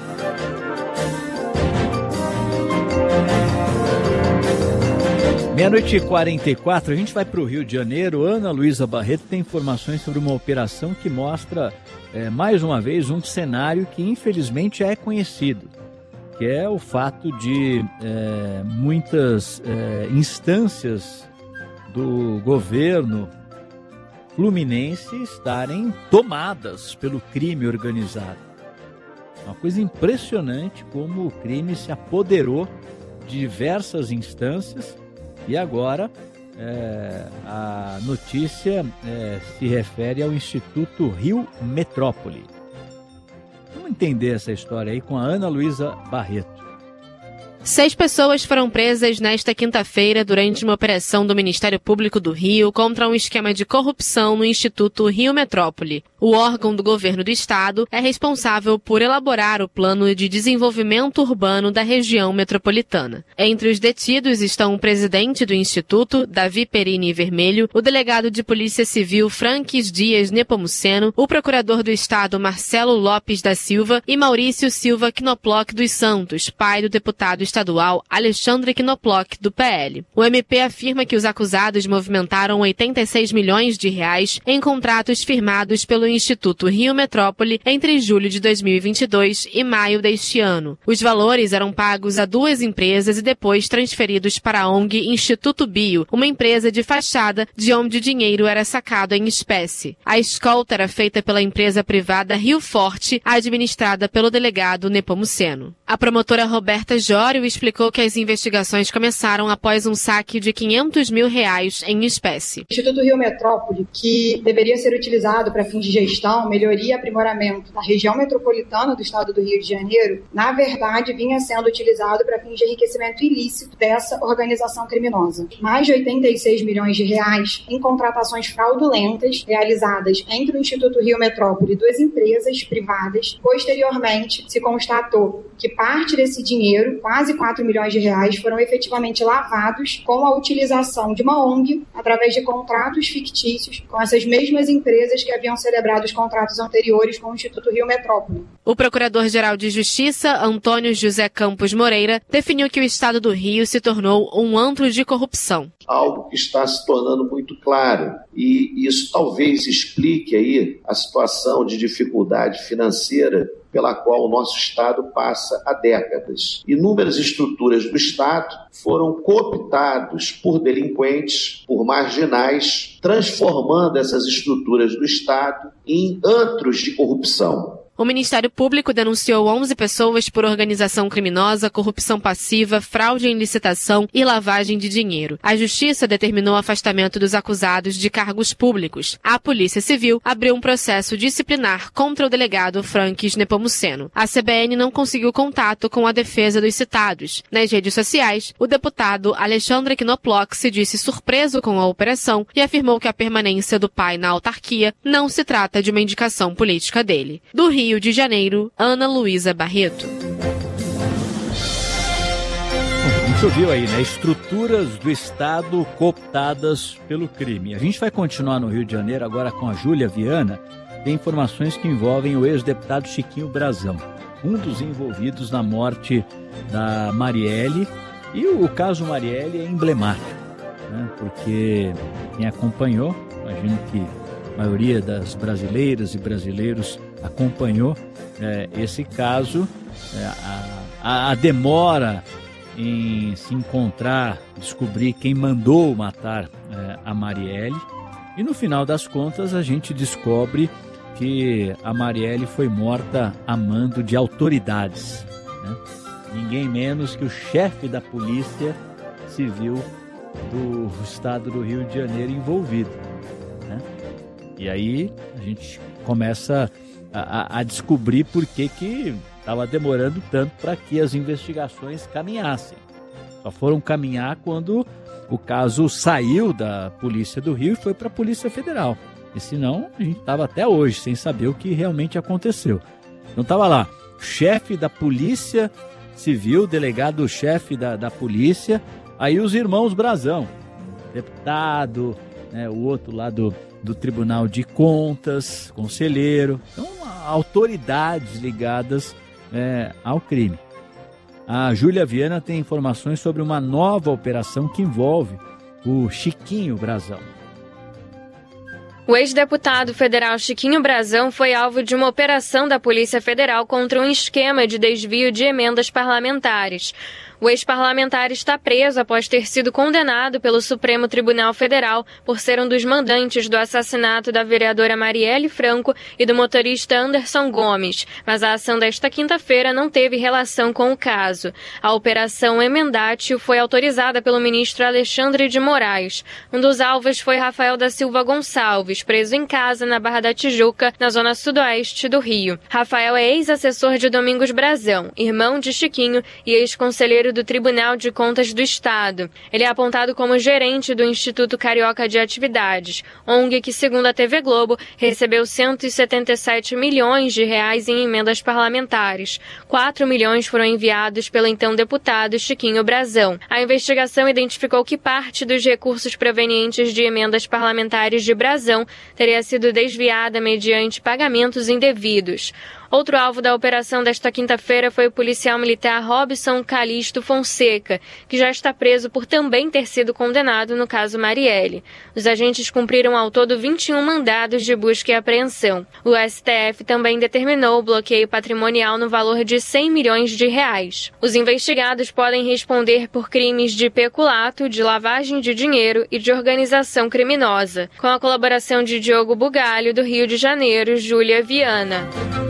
Meia-noite e quarenta e quatro, a gente vai para o Rio de Janeiro. Ana Luísa Barreto tem informações sobre uma operação que mostra, é, mais uma vez, um cenário que infelizmente é conhecido, que é o fato de é, muitas é, instâncias do governo fluminense estarem tomadas pelo crime organizado. É uma coisa impressionante como o crime se apoderou de diversas instâncias. E agora, é, a notícia é, se refere ao Instituto Rio Metrópole. Vamos entender essa história aí com a Ana Luísa Barreto. Seis pessoas foram presas nesta quinta-feira durante uma operação do Ministério Público do Rio contra um esquema de corrupção no Instituto Rio Metrópole. O órgão do governo do estado é responsável por elaborar o plano de desenvolvimento urbano da região metropolitana. Entre os detidos estão o presidente do Instituto, Davi Perini Vermelho, o delegado de Polícia Civil Franques Dias Nepomuceno, o procurador do estado Marcelo Lopes da Silva e Maurício Silva Knoploch dos Santos, pai do deputado estadual Alexandre Knoploch, do P L. O M P afirma que os acusados movimentaram oitenta e seis milhões de reais em contratos firmados pelo Instituto Rio Metrópole entre julho de dois mil e vinte e dois e maio deste ano. Os valores eram pagos a duas empresas e depois transferidos para a O N G Instituto Bio, uma empresa de fachada de onde o dinheiro era sacado em espécie. A escolta era feita pela empresa privada Rio Forte, administrada pelo delegado Nepomuceno. A promotora Roberta Jório explicou que as investigações começaram após um saque de quinhentos mil reais em espécie. O Instituto Rio Metrópole, que deveria ser utilizado para fins de gestão, melhoria e aprimoramento na região metropolitana do estado do Rio de Janeiro, na verdade vinha sendo utilizado para fins de enriquecimento ilícito dessa organização criminosa. Mais de oitenta e seis milhões de reais em contratações fraudulentas realizadas entre o Instituto Rio Metrópole e duas empresas privadas. Posteriormente, se constatou que parte desse dinheiro, quase quatro milhões de reais, foram efetivamente lavados com a utilização de uma O N G através de contratos fictícios com essas mesmas empresas que haviam celebrado os contratos anteriores com o Instituto Rio Metrópole. O Procurador-Geral de Justiça, Antônio José Campos Moreira, definiu que o Estado do Rio se tornou um antro de corrupção. Algo que está se tornando muito claro, e isso talvez explique aí a situação de dificuldade financeira pela qual o nosso Estado passa há décadas. Inúmeras estruturas do Estado foram cooptadas por delinquentes, por marginais, transformando essas estruturas do Estado em antros de corrupção. O Ministério Público denunciou onze pessoas por organização criminosa, corrupção passiva, fraude em licitação e lavagem de dinheiro. A Justiça determinou o afastamento dos acusados de cargos públicos. A Polícia Civil abriu um processo disciplinar contra o delegado Franques Nepomuceno. A C B N não conseguiu contato com a defesa dos citados. Nas redes sociais, o deputado Alexandre Knoploch se disse surpreso com a operação e afirmou que a permanência do pai na autarquia não se trata de uma indicação política dele. Do Rio de Janeiro, Ana Luísa Barreto. A gente ouviu aí, né? Estruturas do Estado cooptadas pelo crime. A gente vai continuar no Rio de Janeiro agora com a Júlia Viana. Tem informações que envolvem o ex-deputado Chiquinho Brazão, um dos envolvidos na morte da Marielle. E o caso Marielle é emblemático, né? Porque quem acompanhou, imagino que a maioria das brasileiras e brasileiros acompanhou é, esse caso, é, a, a demora em se encontrar, descobrir quem mandou matar é, a Marielle, e no final das contas a gente descobre que a Marielle foi morta a mando de autoridades, né? Ninguém menos que o chefe da Polícia Civil do estado do Rio de Janeiro envolvido, né? E aí a gente começa a, a descobrir por que que estava demorando tanto para que as investigações caminhassem. Só foram caminhar quando o caso saiu da Polícia do Rio e foi para a Polícia Federal. E senão a gente estava até hoje sem saber o que realmente aconteceu. Então estava lá, chefe da Polícia Civil, delegado-chefe da, da polícia, aí os irmãos Brazão, deputado, né, o outro lá do, do Tribunal de Contas, conselheiro, então autoridades ligadas é, ao crime. A Júlia Viana tem informações sobre uma nova operação que envolve o Chiquinho Brazão. O ex-deputado federal Chiquinho Brazão foi alvo de uma operação da Polícia Federal contra um esquema de desvio de emendas parlamentares. O ex-parlamentar está preso após ter sido condenado pelo Supremo Tribunal Federal por ser um dos mandantes do assassinato da vereadora Marielle Franco e do motorista Anderson Gomes, mas a ação desta quinta-feira não teve relação com o caso. A Operação Emendatio foi autorizada pelo ministro Alexandre de Moraes. Um dos alvos foi Rafael da Silva Gonçalves, preso em casa na Barra da Tijuca, na zona sudoeste do Rio. Rafael é ex-assessor de Domingos Brazão, irmão de Chiquinho e ex-conselheiro do Tribunal de Contas do Estado. Ele é apontado como gerente do Instituto Carioca de Atividades, O N G que, segundo a T V Globo, recebeu cento e setenta e sete milhões de reais em emendas parlamentares. quatro milhões foram enviados pelo então deputado Chiquinho Brazão. A investigação identificou que parte dos recursos provenientes de emendas parlamentares de Brazão teria sido desviada mediante pagamentos indevidos. Outro alvo da operação desta quinta-feira foi o policial militar Robson Calixto Fonseca, que já está preso por também ter sido condenado no caso Marielle. Os agentes cumpriram ao todo vinte e um mandados de busca e apreensão. O S T F também determinou o bloqueio patrimonial no valor de cem milhões de reais. Os investigados podem responder por crimes de peculato, de lavagem de dinheiro e de organização criminosa. Com a colaboração de Diogo Bugalho, do Rio de Janeiro, Júlia Viana.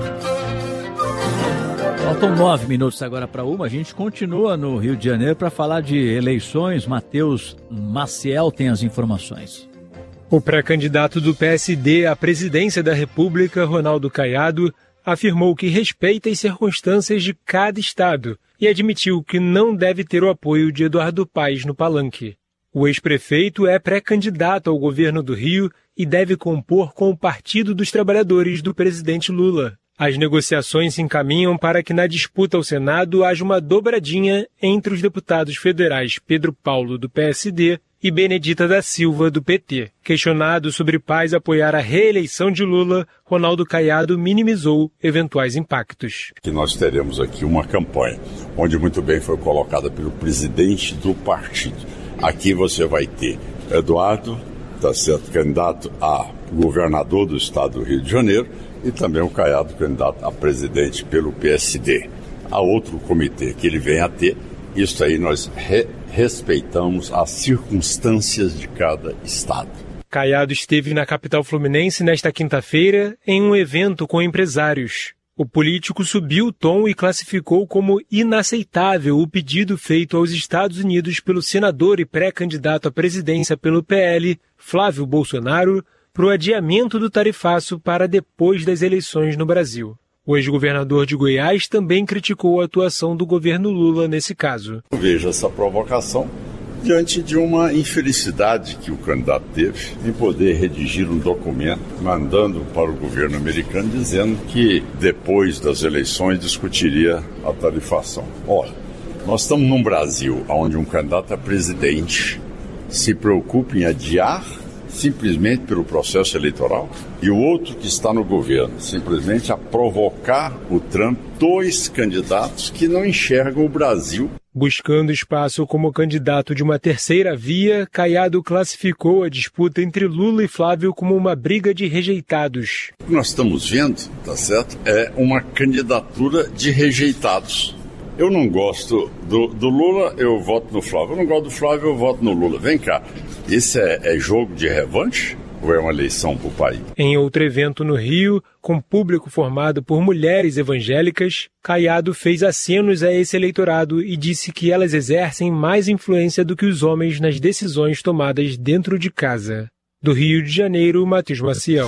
Faltam nove minutos agora para uma. A gente continua no Rio de Janeiro para falar de eleições. Matheus Maciel tem as informações. O pré-candidato do P S D à presidência da República, Ronaldo Caiado, afirmou que respeita as circunstâncias de cada estado e admitiu que não deve ter o apoio de Eduardo Paes no palanque. O ex-prefeito é pré-candidato ao governo do Rio e deve compor com o Partido dos Trabalhadores do presidente Lula. As negociações se encaminham para que na disputa ao Senado haja uma dobradinha entre os deputados federais Pedro Paulo, do P S D, e Benedita da Silva, do P T. Questionado sobre Paes apoiar a reeleição de Lula, Ronaldo Caiado minimizou eventuais impactos. Que nós teremos aqui uma campanha, onde muito bem foi colocada pelo presidente do partido. Aqui você vai ter Eduardo, tá certo, candidato a governador do estado do Rio de Janeiro, e também o Caiado, candidato a presidente pelo P S D. Há outro comitê que ele vem a ter, isso aí nós re respeitamos as circunstâncias de cada estado. Caiado esteve na capital fluminense nesta quinta-feira em um evento com empresários. O político subiu o tom e classificou como inaceitável o pedido feito aos Estados Unidos pelo senador e pré-candidato à presidência pelo P L, Flávio Bolsonaro, para o adiamento do tarifaço para depois das eleições no Brasil. O ex-governador de Goiás também criticou a atuação do governo Lula nesse caso. Eu vejo essa provocação diante de uma infelicidade que o candidato teve em poder redigir um documento mandando para o governo americano dizendo que depois das eleições discutiria a tarifação. Ora, nós estamos num Brasil onde um candidato a presidente se preocupa em adiar simplesmente pelo processo eleitoral, e o outro que está no governo, simplesmente a provocar o Trump, dois candidatos que não enxergam o Brasil. Buscando espaço como candidato de uma terceira via, Caiado classificou a disputa entre Lula e Flávio como uma briga de rejeitados. O que nós estamos vendo, tá certo, é uma candidatura de rejeitados. Eu não gosto do, do Lula, eu voto no Flávio. Eu não gosto do Flávio, eu voto no Lula. Vem cá, esse é, é jogo de revanche ou é uma eleição para o país? Em outro evento no Rio, com público formado por mulheres evangélicas, Caiado fez acenos a esse eleitorado e disse que elas exercem mais influência do que os homens nas decisões tomadas dentro de casa. Do Rio de Janeiro, Matheus Maciel.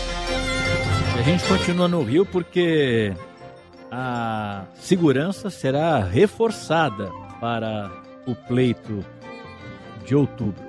A gente continua no Rio porque a segurança será reforçada para o pleito de outubro.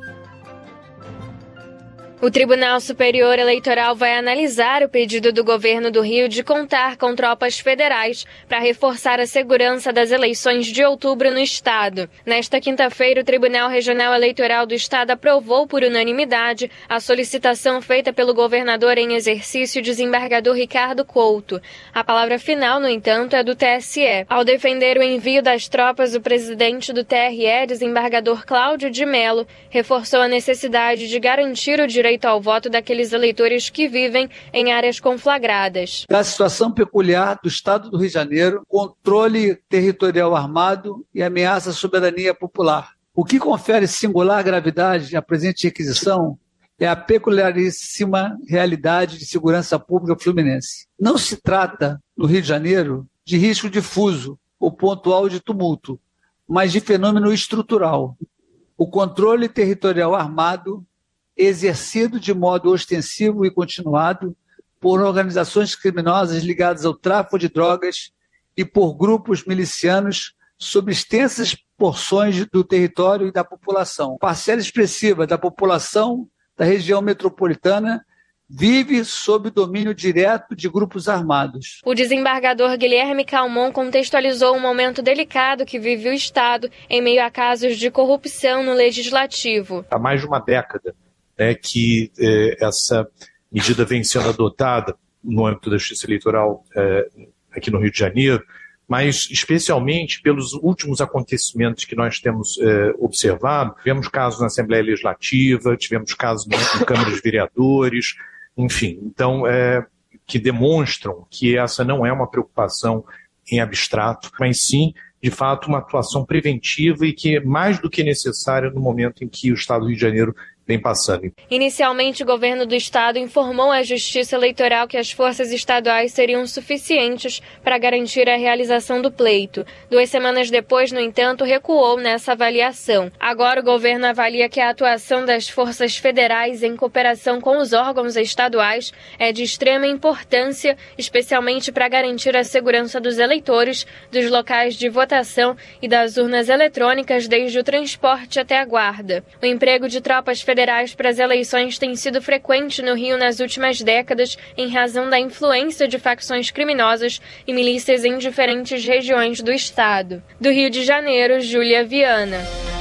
O Tribunal Superior Eleitoral vai analisar o pedido do governo do Rio de contar com tropas federais para reforçar a segurança das eleições de outubro no estado. Nesta quinta-feira, o Tribunal Regional Eleitoral do estado aprovou por unanimidade a solicitação feita pelo governador em exercício, desembargador Ricardo Couto. A palavra final, no entanto, é do T S E. Ao defender o envio das tropas, o presidente do T R E, desembargador Cláudio de Mello, reforçou a necessidade de garantir o direito ao voto daqueles eleitores que vivem em áreas conflagradas. Da situação peculiar do Estado do Rio de Janeiro, controle territorial armado e ameaça à soberania popular. O que confere singular gravidade à presente requisição é a peculiaríssima realidade de segurança pública fluminense. Não se trata, no Rio de Janeiro, de risco difuso ou pontual de tumulto, mas de fenômeno estrutural. O controle territorial armado exercido de modo ostensivo e continuado por organizações criminosas ligadas ao tráfico de drogas e por grupos milicianos sobre extensas porções do território e da população. Parcela expressiva da população da região metropolitana vive sob domínio direto de grupos armados. O desembargador Guilherme Calmon contextualizou um momento delicado que vive o Estado em meio a casos de corrupção no Legislativo. Há mais de uma década é que é, essa medida vem sendo adotada no âmbito da Justiça Eleitoral é, aqui no Rio de Janeiro, mas especialmente pelos últimos acontecimentos que nós temos é, observado. Tivemos casos na Assembleia Legislativa, tivemos casos na, na Câmara dos Vereadores, enfim, então, é, que demonstram que essa não é uma preocupação em abstrato, mas sim, de fato, uma atuação preventiva e que é mais do que necessária no momento em que o Estado do Rio de Janeiro vem passando. Inicialmente, o governo do estado informou à Justiça Eleitoral que as forças estaduais seriam suficientes para garantir a realização do pleito. Duas semanas depois, no entanto, recuou nessa avaliação. Agora, o governo avalia que a atuação das forças federais em cooperação com os órgãos estaduais é de extrema importância, especialmente para garantir a segurança dos eleitores, dos locais de votação e das urnas eletrônicas, desde o transporte até a guarda. O emprego de tropas federais federais para as eleições tem sido frequente no Rio nas últimas décadas em razão da influência de facções criminosas e milícias em diferentes regiões do estado. Do Rio de Janeiro, Júlia Viana.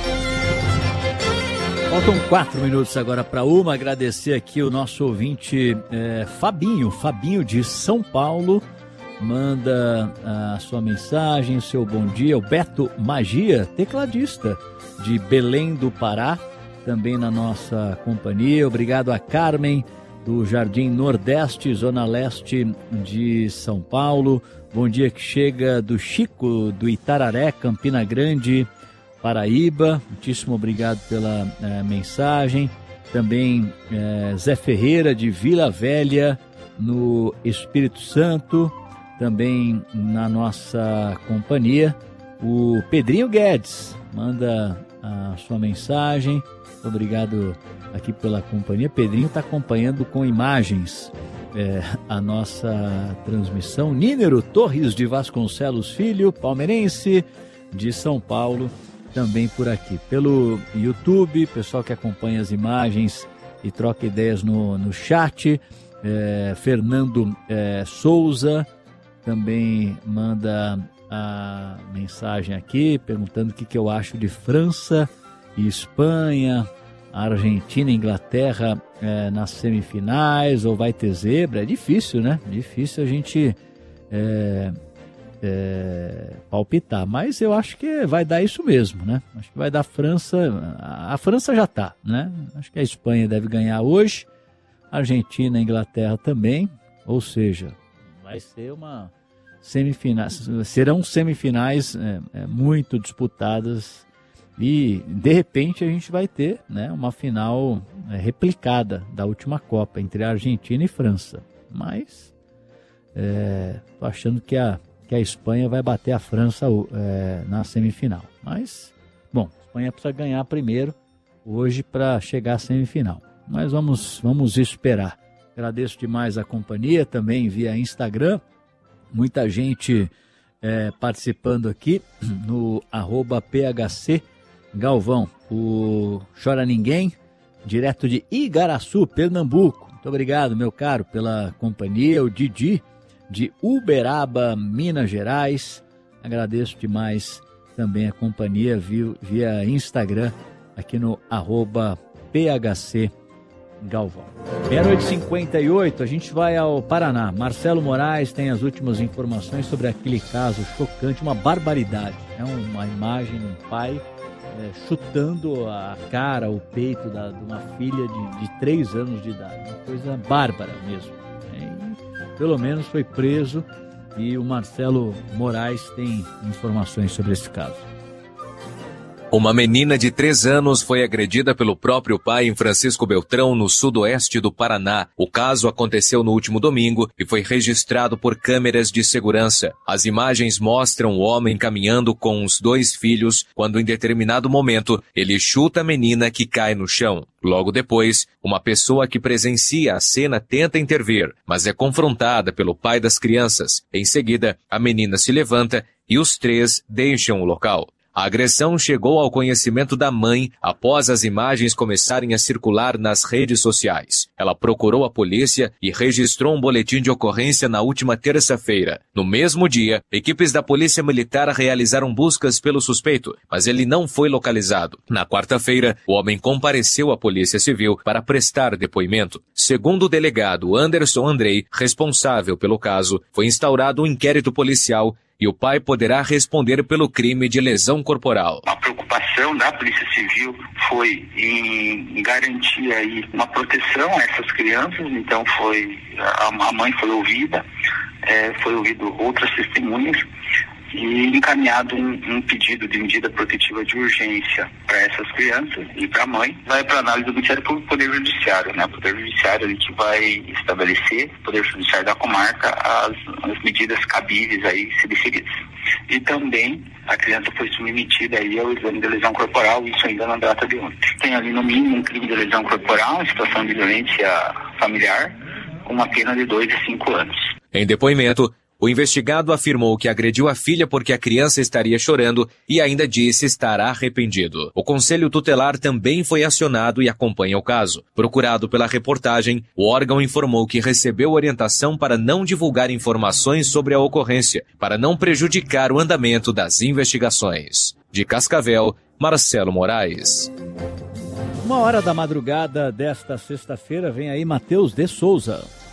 Faltam quatro minutos agora para uma. Agradecer aqui o nosso ouvinte é, Fabinho, Fabinho de São Paulo. Manda a sua mensagem, o seu bom dia. O Beto Magia, tecladista de Belém do Pará, também na nossa companhia. Obrigado a Carmen, do Jardim Nordeste, Zona Leste de São Paulo. Bom dia que chega do Chico, do Itararé, Campina Grande, Paraíba. Muitíssimo obrigado pela é, mensagem. Também é, Zé Ferreira, de Vila Velha, no Espírito Santo, também na nossa companhia. O Pedrinho Guedes manda a sua mensagem. Obrigado aqui pela companhia. Pedrinho está acompanhando com imagens é, a nossa transmissão. Nínero Torres de Vasconcelos Filho, palmeirense de São Paulo, também por aqui. Pelo YouTube, pessoal que acompanha as imagens e troca ideias no, no chat. É, Fernando é, Souza também manda a mensagem aqui, perguntando o que, que eu acho de França e Espanha, Argentina e Inglaterra é, nas semifinais, ou vai ter zebra. É difícil, né? Difícil a gente é, é, palpitar, mas eu acho que vai dar isso mesmo, né? Acho que vai dar França, a França já tá, né? Acho que a Espanha deve ganhar hoje, Argentina e Inglaterra também, ou seja, vai ser uma semifinais, serão semifinais é, é, muito disputadas. E, de repente, a gente vai ter, né, uma final é, replicada da última Copa entre a Argentina e França. Mas, é, tô achando que a, que a Espanha vai bater a França é, na semifinal. Mas, bom, a Espanha precisa ganhar primeiro hoje para chegar à semifinal. Mas vamos, vamos esperar. Agradeço demais a companhia, também via Instagram. Muita gente é, participando aqui no arroba P H C Galvão, o Chora Ninguém, direto de Igaraçu, Pernambuco. Muito obrigado, meu caro, pela companhia. O Didi, de Uberaba, Minas Gerais. Agradeço demais também a companhia via, via Instagram, aqui no arroba P H C Galvão. Meia-noite e cinquenta e oito, a gente vai ao Paraná. Marcelo Moraes tem as últimas informações sobre aquele caso chocante, uma barbaridade. É uma imagem de um pai É, chutando a cara, o peito da, de uma filha de, de três anos de idade. Uma coisa bárbara mesmo. E, pelo menos foi preso e o Marcelo Moraes tem informações sobre esse caso. Uma menina de três anos foi agredida pelo próprio pai em Francisco Beltrão, no sudoeste do Paraná. O caso aconteceu no último domingo e foi registrado por câmeras de segurança. As imagens mostram o homem caminhando com os dois filhos, quando em determinado momento ele chuta a menina, que cai no chão. Logo depois, uma pessoa que presencia a cena tenta intervir, mas é confrontada pelo pai das crianças. Em seguida, a menina se levanta e os três deixam o local. A agressão chegou ao conhecimento da mãe após as imagens começarem a circular nas redes sociais. Ela procurou a polícia e registrou um boletim de ocorrência na última terça-feira. No mesmo dia, equipes da Polícia Militar realizaram buscas pelo suspeito, mas ele não foi localizado. Na quarta-feira, o homem compareceu à Polícia Civil para prestar depoimento. Segundo o delegado Anderson Andrei, responsável pelo caso, foi instaurado um inquérito policial e o pai poderá responder pelo crime de lesão corporal. A preocupação da Polícia Civil foi em garantir aí uma proteção a essas crianças, então foi a mãe foi ouvida, é, foi ouvido outras testemunhas e encaminhado um, um pedido de medida protetiva de urgência para essas crianças e para a mãe. Vai para análise do Ministério Público e Poder Judiciário, né? O Poder Judiciário ele que vai estabelecer, o Poder Judiciário da comarca, as, as medidas cabíveis aí se deferidas. E também a criança foi submetida aí ao exame de lesão corporal, isso ainda na data de ontem. Tem ali no mínimo um crime de lesão corporal, em situação de violência familiar, com uma pena de dois a cinco anos. Em depoimento, o investigado afirmou que agrediu a filha porque a criança estaria chorando e ainda disse estar arrependido. O Conselho Tutelar também foi acionado e acompanha o caso. Procurado pela reportagem, o órgão informou que recebeu orientação para não divulgar informações sobre a ocorrência, para não prejudicar o andamento das investigações. De Cascavel, Marcelo Moraes. Uma hora da madrugada desta sexta-feira vem aí Matheus de Souza.